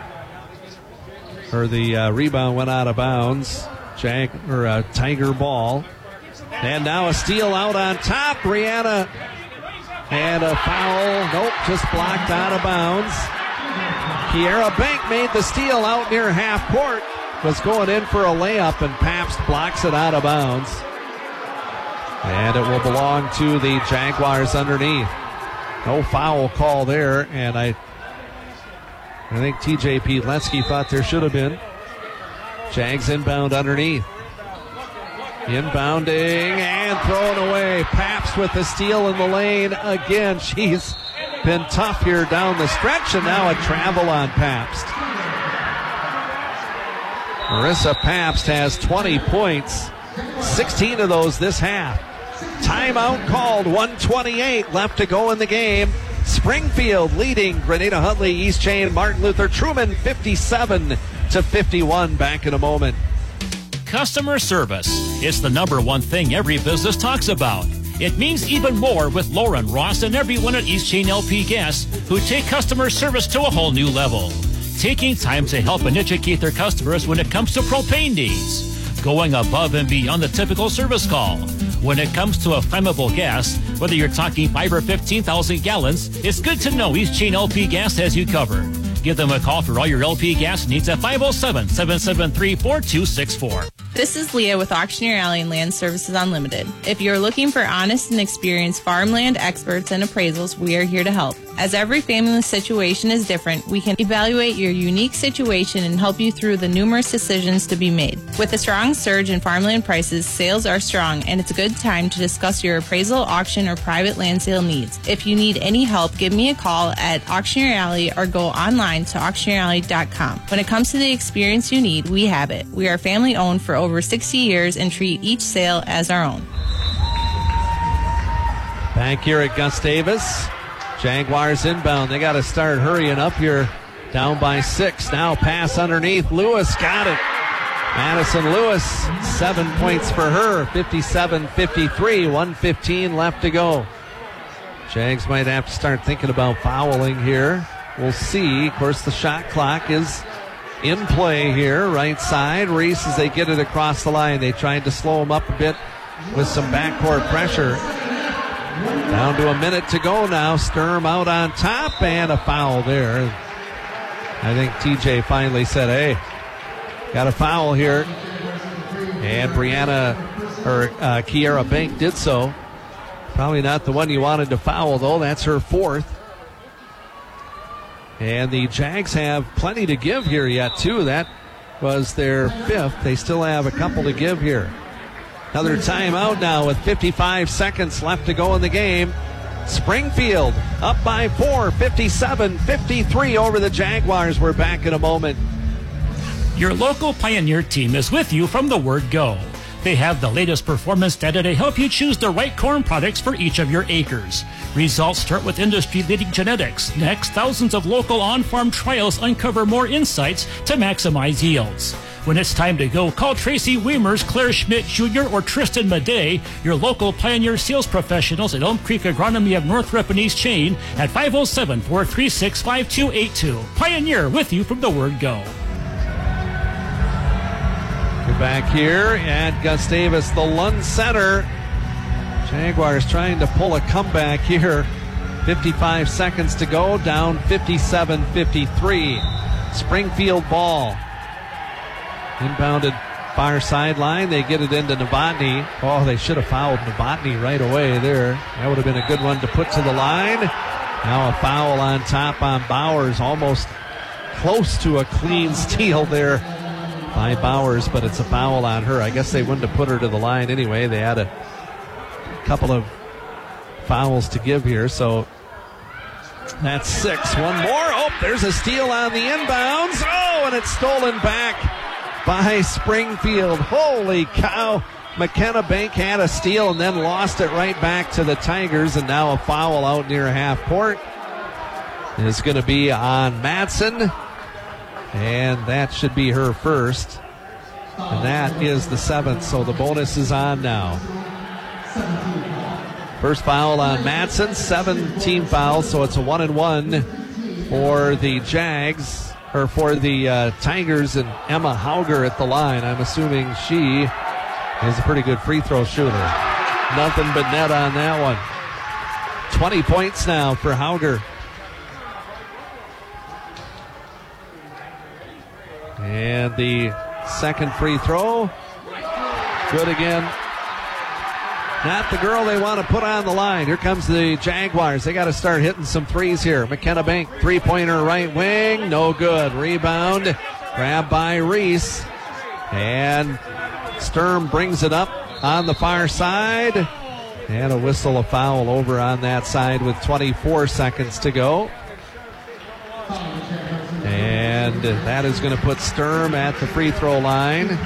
Speaker 2: Or the uh, rebound went out of bounds. Jag, or uh, Tiger ball. And now a steal out on top. Brianna. And a foul. Nope, just blocked out of bounds. Kiera Bank made the steal out near half court. Was going in for a layup, and Pabst blocks it out of bounds. And it will belong to the Jaguars underneath. No foul call there, and I I think T J Pietleski thought there should have been. Jags inbound underneath. Inbounding and thrown away. Pabst with the steal in the lane again. She's been tough here down the stretch, and now a travel on Pabst. Marissa Pabst has twenty points, sixteen of those this half. Timeout called, one twenty-eight left to go in the game. Springfield leading Grenada Huntley, East Chain, Martin Luther Truman fifty-seven to fifty-one. Back in a moment.
Speaker 1: Customer service. It's the number one thing every business talks about. It means even more with Lauren Ross and everyone at East Chain L P Gas who take customer service to a whole new level. Taking time to help and educate their customers when it comes to propane needs. Going above and beyond the typical service call. When it comes to a flammable gas, whether you're talking five or fifteen thousand gallons, it's good to know East Chain L P Gas has you covered. Give them a call for all your L P gas needs at five oh seven, seven seven three, four two six four.
Speaker 3: This is Leah with Auctioneer Alley and Land Services Unlimited. If you're looking for honest and experienced farmland experts and appraisals, we are here to help. As every family situation is different, we can evaluate your unique situation and help you through the numerous decisions to be made. With a strong surge in farmland prices, sales are strong, and it's a good time to discuss your appraisal, auction, or private land sale needs. If you need any help, give me a call at Auctioneer Alley or go online to auctioneer alley dot com. When it comes to the experience you need, we have it. We are family owned for over sixty years and treat each sale as our own.
Speaker 2: Back here at Gustavus. Jaguars inbound. They got to start hurrying up here. Down by six. Now pass underneath. Lewis got it. Madison Lewis, seven points for her. fifty-seven fifty-three. one fifteen left to go. Jags might have to start thinking about fouling here. We'll see. Of course, the shot clock is in play here. Right side. Reese, as they get it across the line. They tried to slow him up a bit with some backcourt pressure. Down to a minute to go now. Sturm out on top and a foul there. I think T J finally said, hey, got a foul here. And Brianna, or uh, Kiera Bank did so. Probably not the one you wanted to foul, though. That's her fourth. And the Jags have plenty to give here yet, too. That was their fifth. They still have a couple to give here. Another timeout now with fifty-five seconds left to go in the game. Springfield up by four, fifty-seven fifty-three over the Jaguars. We're back in a moment.
Speaker 1: Your local Pioneer team is with you from the word go. They have the latest performance data to help you choose the right corn products for each of your acres. Results start with industry-leading genetics. Next, thousands of local on-farm trials uncover more insights to maximize yields. When it's time to go, call Tracy Weimers, Claire Schmidt Junior, or Tristan Madej, your local Pioneer sales professionals at Elm Creek Agronomy of Northrop and East Chain at five oh seven, four three six, five two eight two. Pioneer, with you from the word go.
Speaker 2: We're back here at Gustavus, the Lund Center. Jaguars trying to pull a comeback here. fifty-five seconds to go, down fifty-seven fifty-three. Springfield ball. Inbounded far sideline. They get it into Novotny. Oh, they should have fouled Novotny right away there. That would have been a good one to put to the line. Now a foul on top on Bowers. Almost close to a clean steal there by Bowers, but it's a foul on her. I guess they wouldn't have put her to the line anyway. They had a couple of fouls to give here, so that's six. One more. Oh, there's a steal on the inbounds. Oh, and it's stolen back by Springfield. Holy cow. McKenna Bank had a steal and then lost it right back to the Tigers, and now a foul out near half court. It's going to be on Madsen, and that should be her first. And that is the seventh, so the bonus is on now. First foul on Madsen, seven team fouls, so it's a one and one for the Jags. Or for the uh, Tigers, and Emma Hauger at the line. I'm assuming she is a pretty good free throw shooter. Nothing but net on that one. twenty points now for Hauger. And the second free throw. Good again. Not the girl they want to put on the line. Here comes the Jaguars. They got to start hitting some threes here. McKenna Bank, three-pointer right wing. No good. Rebound. Grabbed by Reese. And Sturm brings it up on the far side. And a whistle, a foul over on that side with twenty-four seconds to go. And that is going to put Sturm at the free throw line.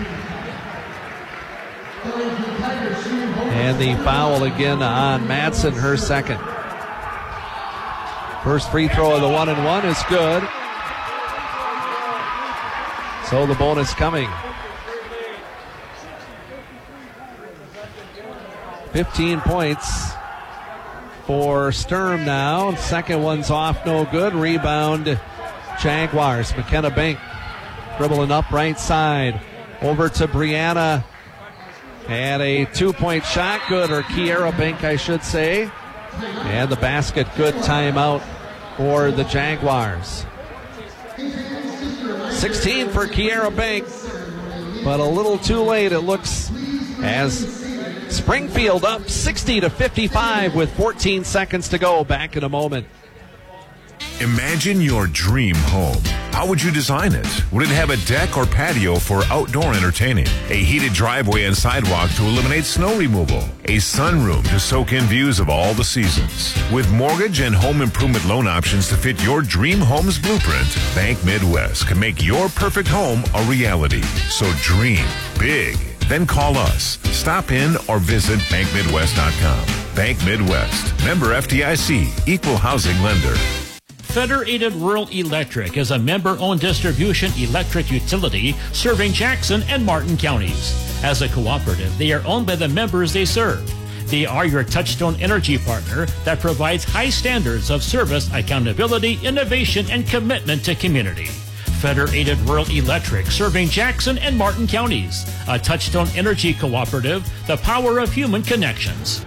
Speaker 2: And the foul again on Madsen, her second. First free throw of the one and one is good. So the bonus coming. fifteen points for Sturm now. Second one's off, no good. Rebound, Jaguars. McKenna Bank dribbling up right side. Over to Brianna. And a two-point shot, good, or Kiera Bank, I should say. And the basket, good. Timeout for the Jaguars. sixteen for Kiera Bank, but a little too late, it looks, as Springfield up sixty to fifty-five with fourteen seconds to go. Back in a moment.
Speaker 4: Imagine your dream home. How would you design it? Would it have a deck or patio for outdoor entertaining? A heated driveway and sidewalk to eliminate snow removal? A sunroom to soak in views of all the seasons? With mortgage and home improvement loan options to fit your dream home's blueprint, Bank Midwest can make your perfect home a reality. So dream big. Then call us. Stop in or visit bank midwest dot com. Bank Midwest. Member F D I C. Equal housing lender.
Speaker 1: Federated Rural Electric is a member-owned distribution electric utility serving Jackson and Martin counties. As a cooperative, they are owned by the members they serve. They are your touchstone energy partner that provides high standards of service, accountability, innovation, and commitment to community. Federated Rural Electric serving Jackson and Martin counties. A touchstone energy cooperative, the power of human connections.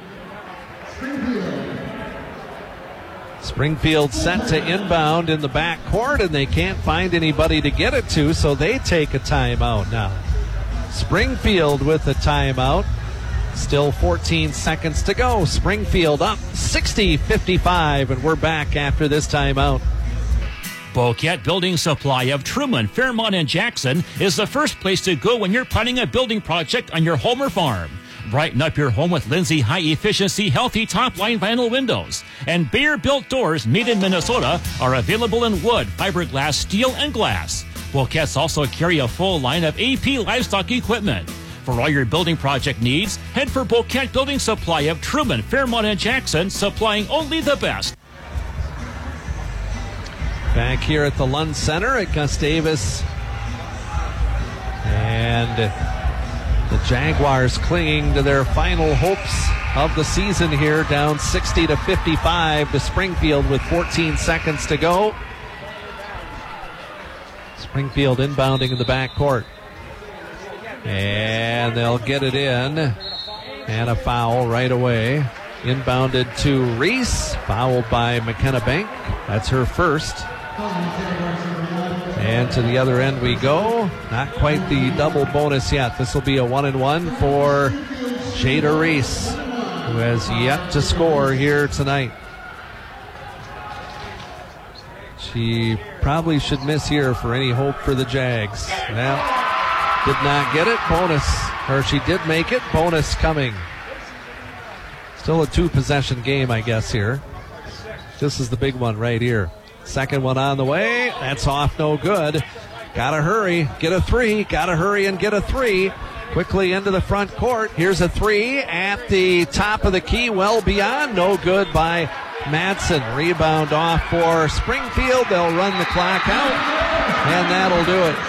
Speaker 2: Springfield set to inbound in the back court, and they can't find anybody to get it to, so they take a timeout now. Springfield with a timeout. Still fourteen seconds to go. Springfield up sixty fifty-five, and we're back after this timeout.
Speaker 1: Boquet Building Supply of Truman, Fairmont, and Jackson is the first place to go when you're planning a building project on your home or farm. Brighten up your home with Lindsay high-efficiency, healthy top-line vinyl windows. And Bear-built doors made in Minnesota are available in wood, fiberglass, steel, and glass. Boquets also carry a full line of A P livestock equipment. For all your building project needs, head for Boquet Building Supply of Truman, Fairmont, and Jackson, supplying only the best.
Speaker 2: Back here at the Lund Center at Gustavus. And the Jaguars clinging to their final hopes of the season here, down sixty to fifty-five to Springfield with fourteen seconds to go. Springfield inbounding in the backcourt. And they'll get it in. And a foul right away. Inbounded to Reese, fouled by McKenna Bank. That's her first. And to the other end we go. Not quite the double bonus yet. This will be a one and one for Jada Reese, who has yet to score here tonight. She probably should miss here for any hope for the Jags. Well, did not get it. Bonus. Or she did make it. Bonus coming. Still a two-possession game, I guess, here. This is the big one right here. Second one on the way. That's off, no good. Gotta hurry, get a three. Gotta hurry and get a three. Quickly into the front court. Here's a three at the top of the key, well beyond. No good by Madsen. Rebound off for Springfield. They'll run the clock out, and that'll do it.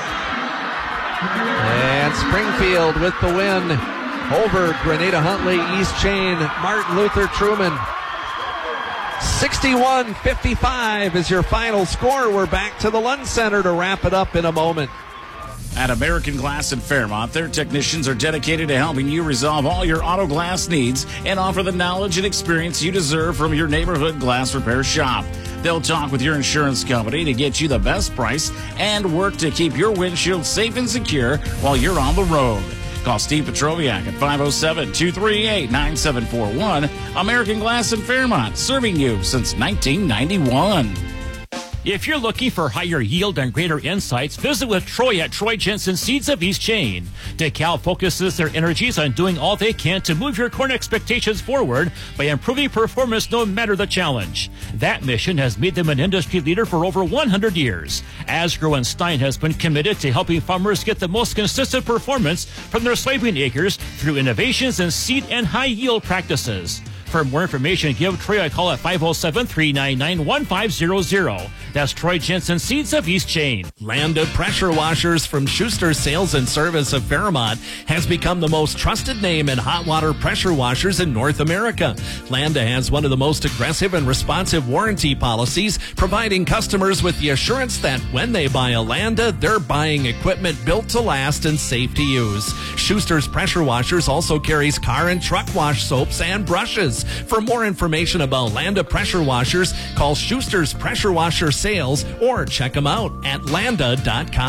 Speaker 2: And Springfield with the win over Grenada Huntley, East Chain, Martin Luther Truman. sixty-one fifty-five is your final score. We're back to the Lund Center to wrap it up in a moment.
Speaker 6: At American Glass in Fairmont, their technicians are dedicated to helping you resolve all your auto glass needs and offer the knowledge and experience you deserve from your neighborhood glass repair shop. They'll talk with your insurance company to get you the best price and work to keep your windshield safe and secure while you're on the road. Call Steve Petroviak at five oh seven, two three eight, nine seven four one. American Glass in Fairmont, serving you since nineteen ninety-one.
Speaker 1: If you're looking for higher yield and greater insights, visit with Troy at Troy Jensen Seeds of East Chain. DeKalb focuses their energies on doing all they can to move your corn expectations forward by improving performance no matter the challenge. That mission has made them an industry leader for over one hundred years. Asgrow and Stein has been committed to helping farmers get the most consistent performance from their soybean acres through innovations in seed and high yield practices. For more information, give Troy a call at five oh seven, three nine nine, one five zero zero. That's Troy Jensen Seeds of East Chain.
Speaker 2: Landa Pressure Washers from Schuster Sales and Service of Fairmont has become the most trusted name in hot water pressure washers in North America. Landa has one of the most aggressive and responsive warranty policies, providing customers with the assurance that when they buy a Landa, they're buying equipment built to last and safe to use. Schuster's Pressure Washers also carries car and truck wash soaps and brushes. For more information about Landa Pressure Washers, call Schuster's Pressure Washer Sales or check them out at landa dot com.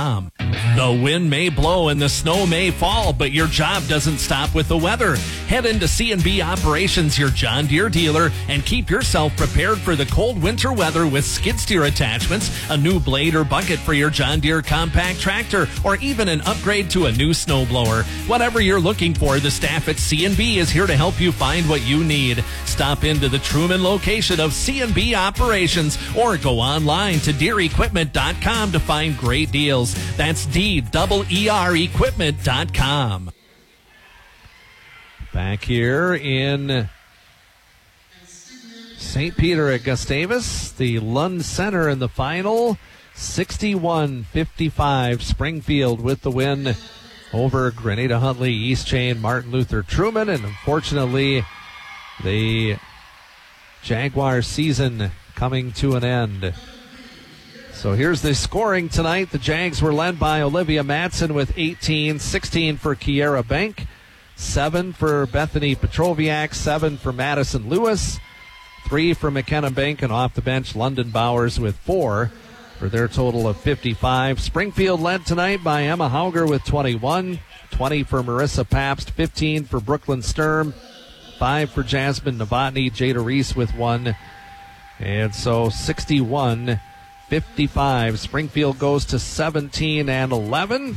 Speaker 2: The wind may blow and the snow may fall, but your job doesn't stop with the weather. Head into C and B Operations, your John Deere dealer, and keep yourself prepared for the cold winter weather with skid steer attachments, a new blade or bucket for your John Deere compact tractor, or even an upgrade to a new snowblower. Whatever you're looking for, the staff at C and B is here to help you find what you need. Stop into the Truman location of C and B Operations or go online to deere equipment dot com to find great deals. That's D double E R equipment dot com. Back here in Saint Peter at Gustavus, the Lund Center in the final, sixty-one fifty-five. Springfield with the win over Grenada Huntley, East Chain, Martin Luther Truman, and unfortunately the Jaguar season coming to an end. So here's the scoring tonight. The Jags were led by Olivia Matson with eighteen, sixteen for Kiera Bank, seven for Bethany Petroviak, seven for Madison Lewis, three for McKenna Bank, and off the bench London Bowers with four for their total of fifty-five. Springfield led tonight by Emma Hauger with twenty-one, twenty for Marissa Pabst, fifteen for Brooklyn Sturm, five for Jasmine Novotny, Jada Reese with one, and so sixty-one fifty-five. Springfield goes to seventeen and eleven,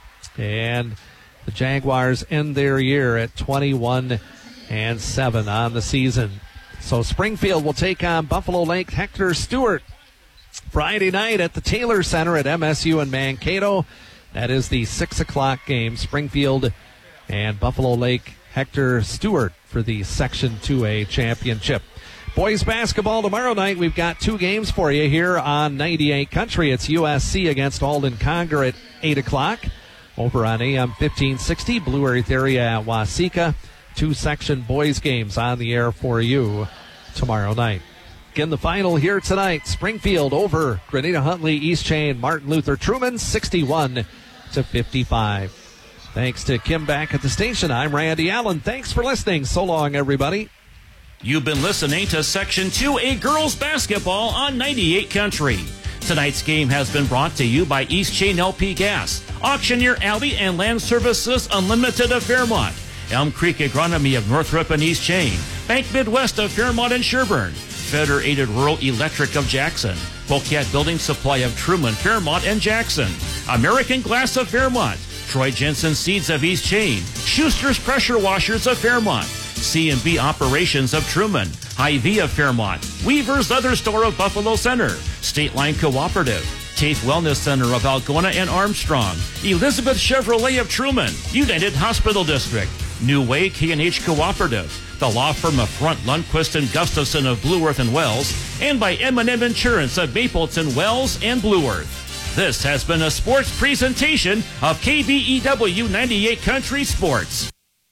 Speaker 2: and the Jaguars end their year at twenty-one and seven on the season. So Springfield will take on Buffalo Lake Hector Stewart Friday night at the Taylor Center at M S U in Mankato. That is the six o'clock game. Springfield and Buffalo Lake Hector Stewart for the Section two A championship. Boys basketball tomorrow night. We've got two games for you here on ninety-eight Country. It's U S C against Alden Conger at eight o'clock. Over on A M fifteen sixty, Blue Earth area at Waseca. Two section boys games on the air for you tomorrow night. Again, the final here tonight. Springfield over Grenada Huntley, East Chain, Martin Luther Truman, sixty-one to fifty-five. Thanks to Kim back at the station. I'm Randy Allen. Thanks for listening. So long, everybody.
Speaker 1: You've been listening to Section two A Girls Basketball on ninety-eight Country. Tonight's game has been brought to you by East Chain L P Gas, Auctioneer Alley and Land Services Unlimited of Fairmont, Elm Creek Agronomy of Northrop and East Chain, Bank Midwest of Fairmont and Sherburne, Federated Rural Electric of Jackson, Bocat Building Supply of Truman, Fairmont and Jackson, American Glass of Fairmont, Troy Jensen Seeds of East Chain, Schuster's Pressure Washers of Fairmont, C and B Operations of Truman, Hy-Vee of Fairmont, Weaver's Leather Store of Buffalo Center, State Line Cooperative, Tafe Wellness Center of Algona and Armstrong, Elizabeth Chevrolet of Truman, United Hospital District, New Way K and H Cooperative, the law firm of Front Lundquist and Gustafson of Blue Earth and Wells, and by M and M Insurance of Mapleton, Wells, and Blue Earth. This has been a sports presentation of K B E W ninety-eight Country Sports.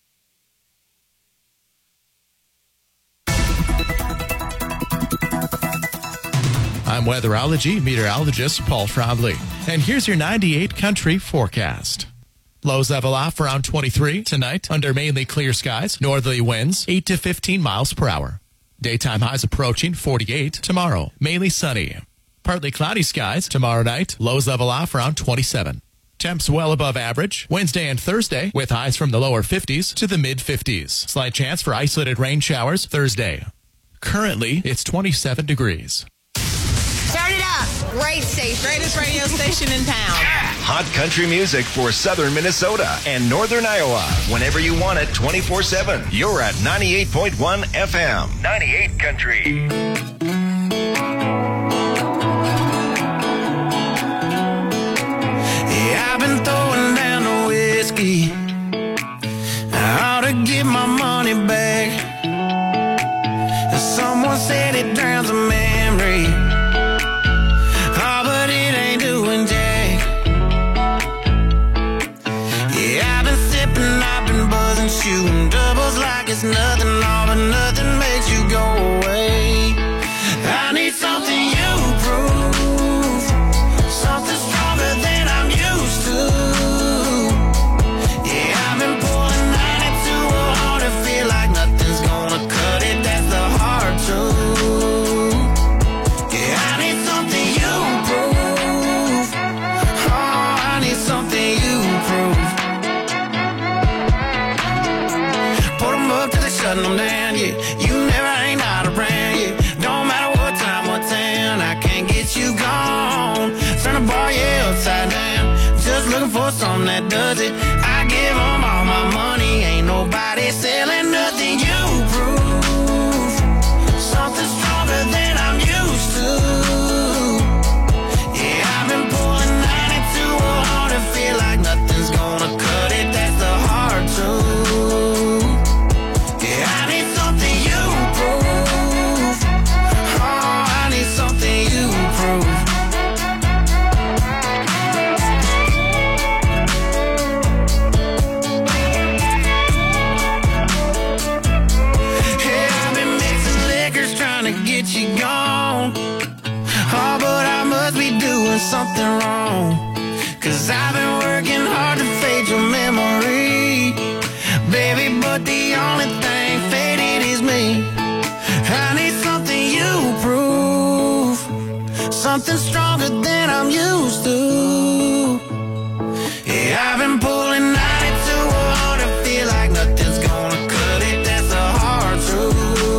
Speaker 18: I'm weatherology meteorologist Paul Trombley, and here's your ninety-eight Country forecast. Lows level off around twenty-three tonight under mainly clear skies, northerly winds eight to fifteen miles per hour. Daytime highs approaching forty-eight tomorrow, mainly sunny. Partly cloudy skies tomorrow night, lows level off around twenty-seven. Temps well above average Wednesday and Thursday with highs from the lower fifties to the mid fifties. Slight chance for isolated rain showers Thursday. Currently, it's twenty-seven degrees.
Speaker 19: Turn it up. Great station. Greatest radio station in town.
Speaker 20: Hot country music for southern Minnesota and northern Iowa. Whenever you want it, twenty-four seven. You're at ninety-eight point one F M. ninety-eight Country.
Speaker 21: Yeah, I've been throwing down the whiskey. I ought to get my money back. Someone said it drowns a memory. Oh, but it ain't doing jack. Yeah, I've been sipping, I've been buzzing, shooting doubles like it's nothing. All but nothing makes you go away. I need something you prove, something stronger than I'm used to. Yeah, I've been pouring ninety-two hard to feel like nothing's gonna cut it. That's the hard truth. man, yeah. You never ain't not around, yeah. Don't matter what time, what town, I can't get you gone. Turn the bar, yeah, upside down. Just looking for something that does it. I give them all my money, ain't nobody selling nothing. You prove something stronger than I'm used to. Yeah, I've been pulling ninety-two hard and feel like nothing's gonna cut it. That's the hard truth. Yeah, I need something you prove. Oh, I need something you prove. You gone. Oh, but I must be doing something wrong, 'cause I've been working hard to fade your memory, baby, but the only thing faded is me. I need something you prove, something stronger than I'm used to. Yeah, I've been pulling ninety-two hard to feel like nothing's gonna cut it. That's the hard truth.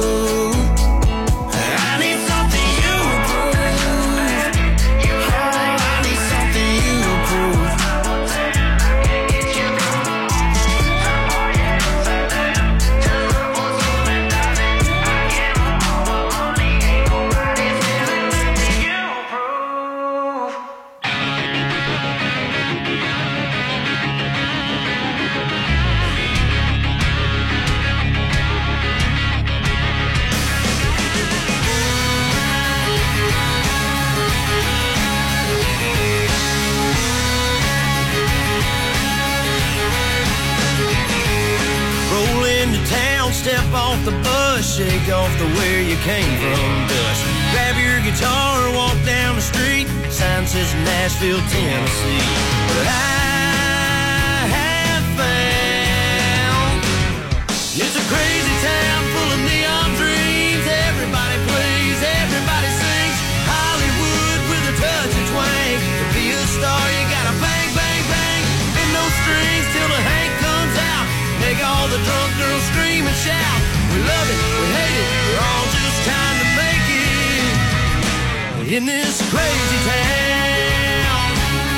Speaker 21: Step off the bus, shake off the where you came from dust. Grab your guitar, walk down the street. Sign says Nashville, Tennessee. But I have found it's a crazy town full of neon dreams. Everybody plays, everybody sings. Hollywood with a touch of twang. To be a star, you gotta bang, bang, bang. Bend those strings till the Hank comes out. Make all the drunk girls scream and shout. We love it, we hate it, we're all just trying to make it in this crazy town.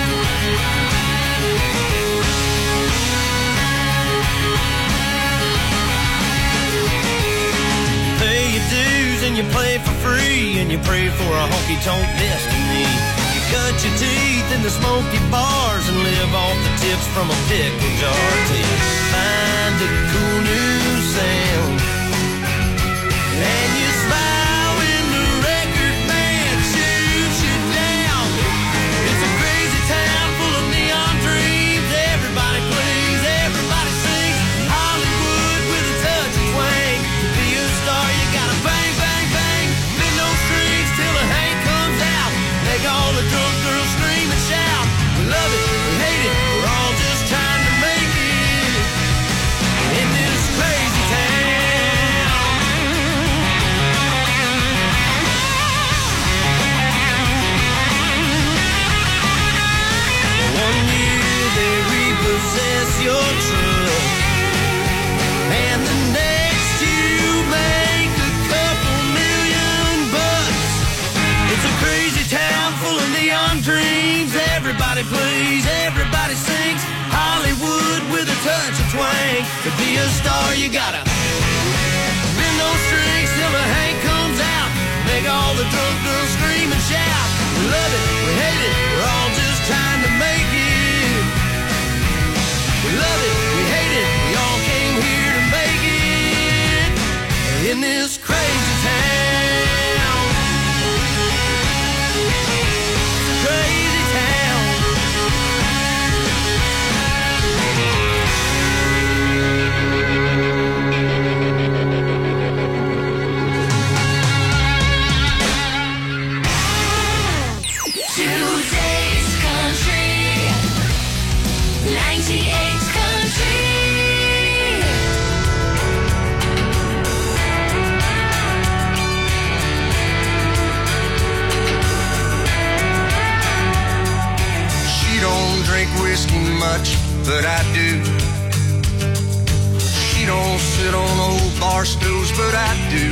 Speaker 21: Pay your dues and you play for free, and you pray for a honky-tonk destiny. You cut your teeth in the smoky bars and live off the tips from a pickle jar till you find a cool new sound. And you smile when the record band shoots you down. It's a crazy town full of neon dreams. Everybody plays, everybody sings. Hollywood with a touch of twang. To be a star, you gotta bang, bang, bang. Bend those strings till the Hank comes out. Make all the drunk girls scream and shout. We love it, we hate it, we're all just trying to make it in this crazy town. One year they repossess your truck, and the next you make a couple million bucks. It's a crazy town full of neon dreams. Everybody plays, everybody sings. Hollywood with a touch of twang. To be a star, you gotta bend those strings till the Hank comes out. Make all the drunk girls scream and shout. We love it, we hate it, we're all just trying to make it. We love it, we hate it, we all came here to make it in this crazy town. Crazy town.
Speaker 7: Today's country, ninety-eight country.
Speaker 21: She don't drink whiskey much, but I do. She don't sit sit on old bar stools, but I do.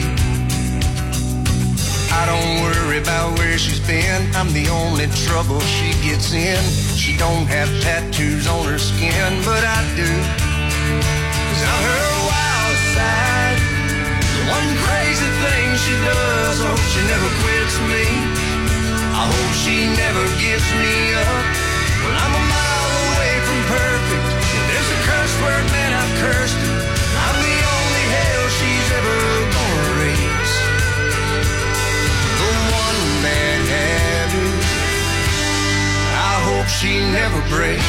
Speaker 21: I don't worry about where she's been. I'm the only trouble she gets in. She don't have tattoos on her skin, but I do. 'Cause I'm her wild side. The one crazy thing she does. I hope she never quits me. I hope she never gives me up. Well, I'm a mile away from perfect. If there's a curse word, man, I've cursed it. I'm the only hell she's ever gonna raise. The one bad habit I hope she never breaks.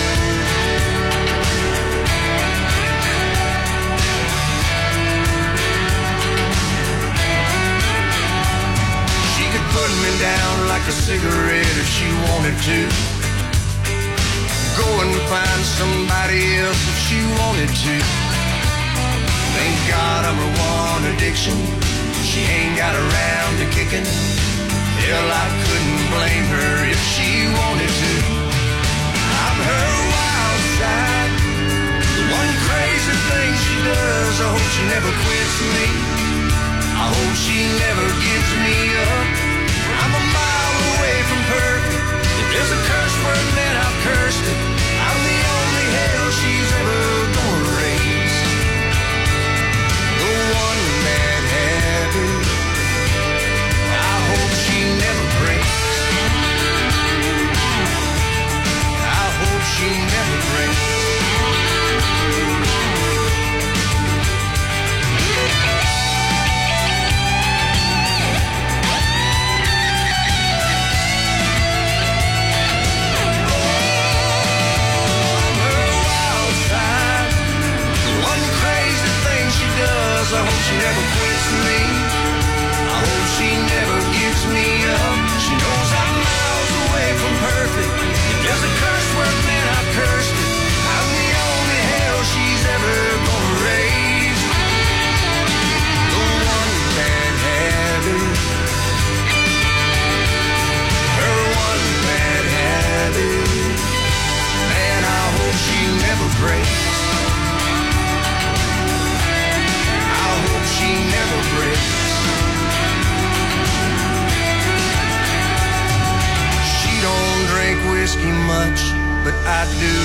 Speaker 21: She could put me down like a cigarette if she wanted to. Go and find somebody else if she wanted to. Thank God I'm her one addiction. She ain't got around to kicking. Hell, I couldn't blame her if she wanted to. I'm her wild side. The one crazy thing she does. I hope she never quits me. I hope she never gives me up. I'm a mile away from perfect. If there's a curse word, then I've cursed it. I'm the only hell she's ever gonna raise. The one bad habit I hope she never breaks. I hope she never breaks. I hope she never quits me. I hope she never gives me up. She knows I'm miles away from perfect. If there's a curse word, man, I've cursed it. I'm the only hell she's ever gonna raise. The one bad habit. Her one bad habit. Man, I hope she never breaks. She never breaks. She don't drink whiskey much, but I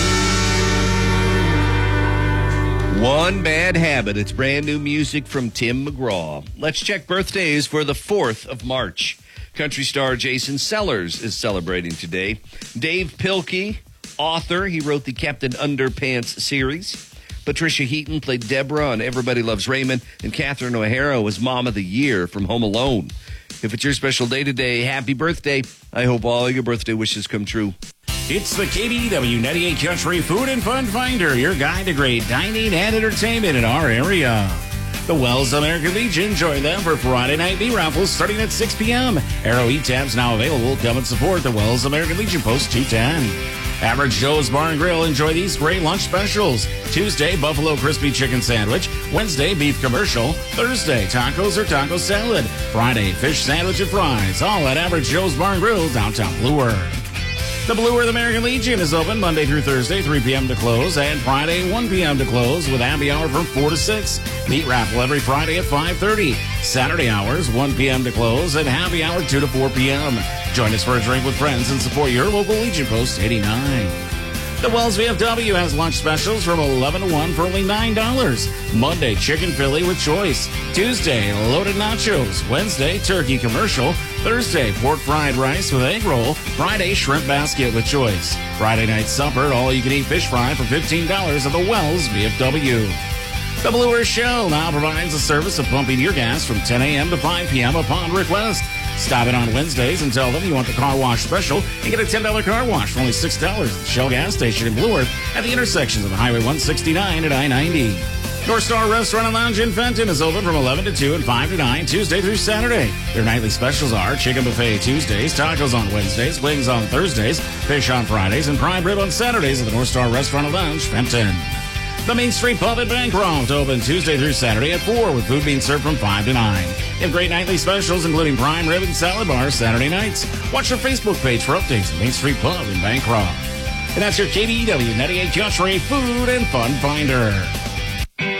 Speaker 21: do.
Speaker 5: One Bad Habit. It's brand new music from Tim McGraw. Let's check birthdays for the fourth of March. Country star Jason Sellers is celebrating today. Dave Pilkey, author. He wrote the Captain Underpants series. Patricia Heaton played Deborah on Everybody Loves Raymond, and Catherine O'Hara was Mom of the Year from Home Alone. If it's your special day today, happy birthday. I hope all your birthday wishes come true.
Speaker 6: It's the K B W ninety-eight Country Food and Fun Finder, your guide to great dining and entertainment in our area. The Wells American Legion, join them for Friday night meat raffles starting at six p.m. Arrow E-Tabs now available. Come and support the Wells American Legion, Post two ten. Average Joe's Bar and Grill, enjoy these great lunch specials. Tuesday, Buffalo Crispy Chicken Sandwich. Wednesday, Beef Commercial. Thursday, tacos or taco salad. Friday, fish sandwich and fries. All at Average Joe's Bar and Grill, downtown Blue Earth. The Blue Earth American Legion is open Monday through Thursday, three p.m. to close, and Friday, one p.m. to close, with happy hour from four to six. Meat raffle every Friday at five thirty. Saturday hours, one p.m. to close, and happy hour two to four p.m. Join us for a drink with friends and support your local Legion Post eighty-nine. The Wells V F W has lunch specials from eleven to one for only nine dollars. Monday, chicken Philly with choice. Tuesday, loaded nachos. Wednesday, turkey commercial. Thursday, pork fried rice with egg roll. Friday, shrimp basket with choice. Friday night supper, all-you-can-eat fish fry for fifteen dollars at the Wells V F W. The Blue Earth Shell now provides a service of pumping your gas from ten a.m. to five p.m. upon request. Stop in on Wednesdays and tell them you want the car wash special and get a ten dollars car wash for only six dollars at the Shell gas station in Blue Earth at the intersections of Highway one sixty-nine and I ninety. North Star Restaurant and Lounge in Fenton is open from eleven to two and five to nine, Tuesday through Saturday. Their nightly specials are chicken buffet Tuesdays, tacos on Wednesdays, wings on Thursdays, fish on Fridays, and prime rib on Saturdays at the North Star Restaurant and Lounge, Fenton. The Main Street Pub at Bancroft, open Tuesday through Saturday at four, with food being served from five to nine. They have great nightly specials, including prime rib and salad bars Saturday nights. Watch our Facebook page for updates at Main Street Pub in Bancroft. And that's your K B W ninety-eight Country Food and Fun Finder.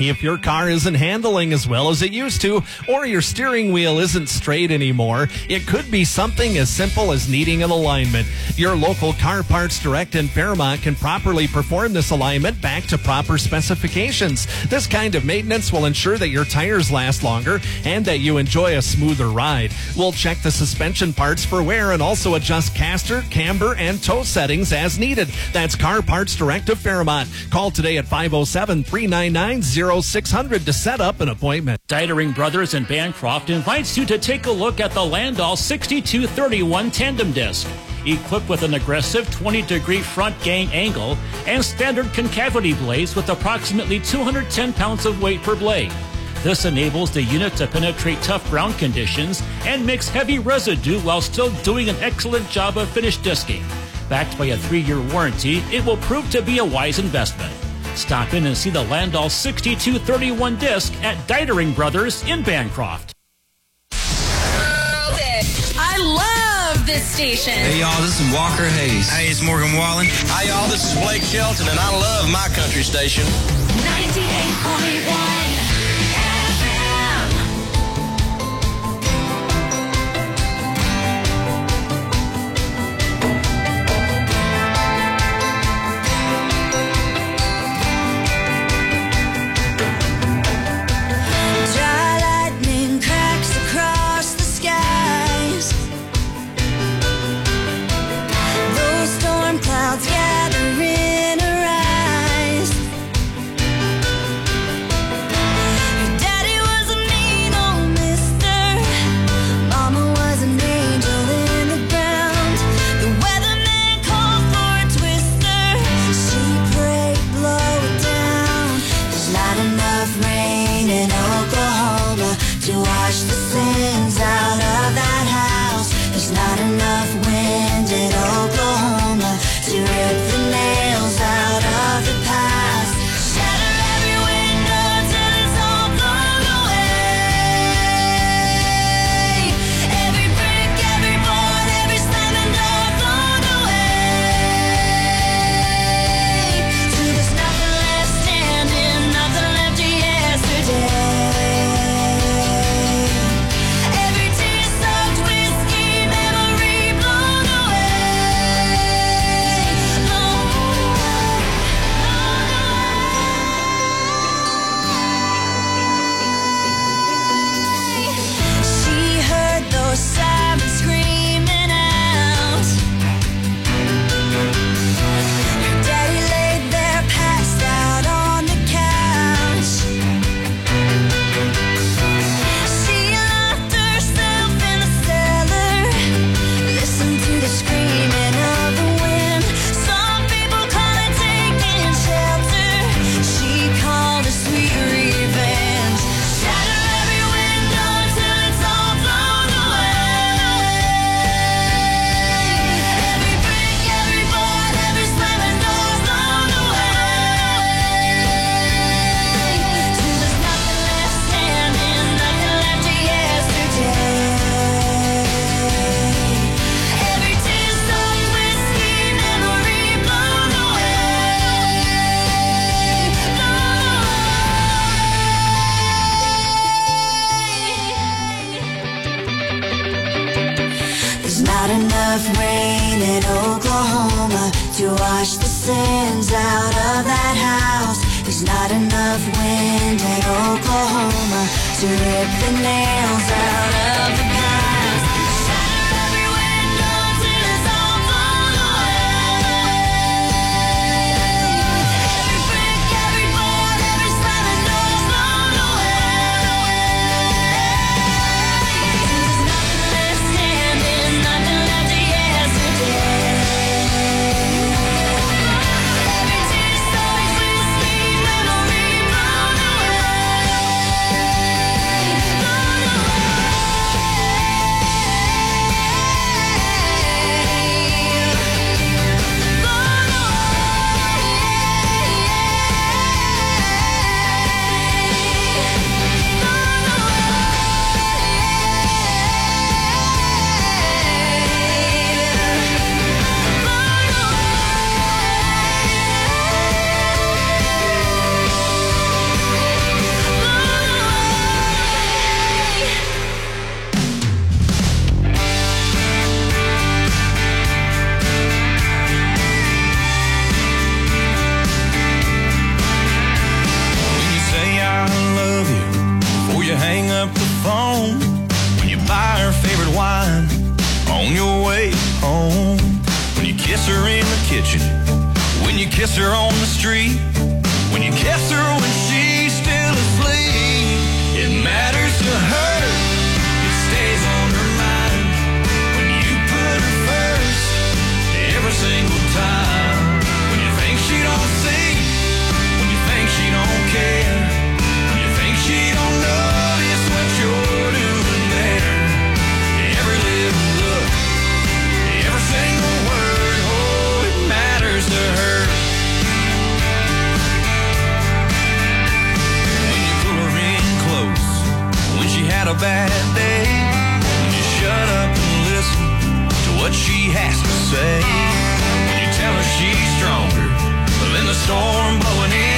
Speaker 2: If your car isn't handling as well as it used to, or your steering wheel isn't straight anymore, it could be something as simple as needing an alignment. Your local Car Parts Direct in Fairmont can properly perform this alignment back to proper specifications. This kind of maintenance will ensure that your tires last longer and that you enjoy a smoother ride. We'll check the suspension parts for wear and also adjust caster, camber, and toe settings as needed. That's Car Parts Direct of Fairmont. Call today at five oh seven, three nine nine, oh six hundred to set up an appointment.
Speaker 1: Dietering Brothers in Bancroft invites you to take a look at the Landau sixty-two thirty-one tandem disc. Equipped with an aggressive twenty degree front gang angle and standard concavity blades with approximately two hundred ten pounds of weight per blade. This enables the unit to penetrate tough ground conditions and mix heavy residue while still doing an excellent job of finish disking. Backed by a three-year warranty, it will prove to be a wise investment. Stop in and see the Landau sixty-two thirty-one disc at Dietering Brothers in Bancroft.
Speaker 9: I love this station.
Speaker 22: Hey, y'all, this is Walker Hayes. Hey, it's Morgan Wallen. Hi, y'all, this is Blake Shelton, and I love my country station.
Speaker 7: ninety-eight point one F M.
Speaker 21: Dry lightning cracks across the skies. Those storm clouds gather in her eyes. Your daddy was a mean old mister. Mama was an angel in the ground. The weatherman called for a twister. She prayed, blow it down. There's not enough rain in Oklahoma to wash the sins out of that house. There's not enough wind in Oklahoma to rip the nails out of the past. Shatter every window till it's all blown away. Every brick, every board, every slamming door thrown away. Till there's nothing left standing, nothing left of yesterday. Every tear-soaked whiskey memory blown away. Blown away. She heard those sirens screaming out. Your daddy laid there passed out on the couch. She locked herself in the cellar. Listen to the screaming of the wind. Some people call it taking shelter. She called it sweet revenge. Shatter every window till it's all blown away. Every brick, every board, every slamming door thrown away. Till there's nothing left standing, nothing left of yesterday. Every tear-soaked whiskey memory blown away. There's not enough rain in Oklahoma to wash the sins out of that house. There's not enough wind in Oklahoma to rip the nails out of the past. Shatter every window till it's all blown away. Every brick, every board, every slamming door thrown away. There's nothing left standing, nothing left of yesterday. Every tear-soaked whiskey memory blown away. Blown away. up the phone, when you buy her favorite wine on your way home, when you kiss her in the kitchen, when you kiss her on the street, when you kiss her when she's still asleep. It matters to her, it stays on her mind, when you put her first every single time. When you think she don't see, when you think she don't care, when you think she don't notice what you're doing there. Every little look, every single word, oh, it matters to her. When you pull her in close, when she had a bad day, when you shut up and listen to what she has to say, when you tell her she's stronger than the storm blowing in,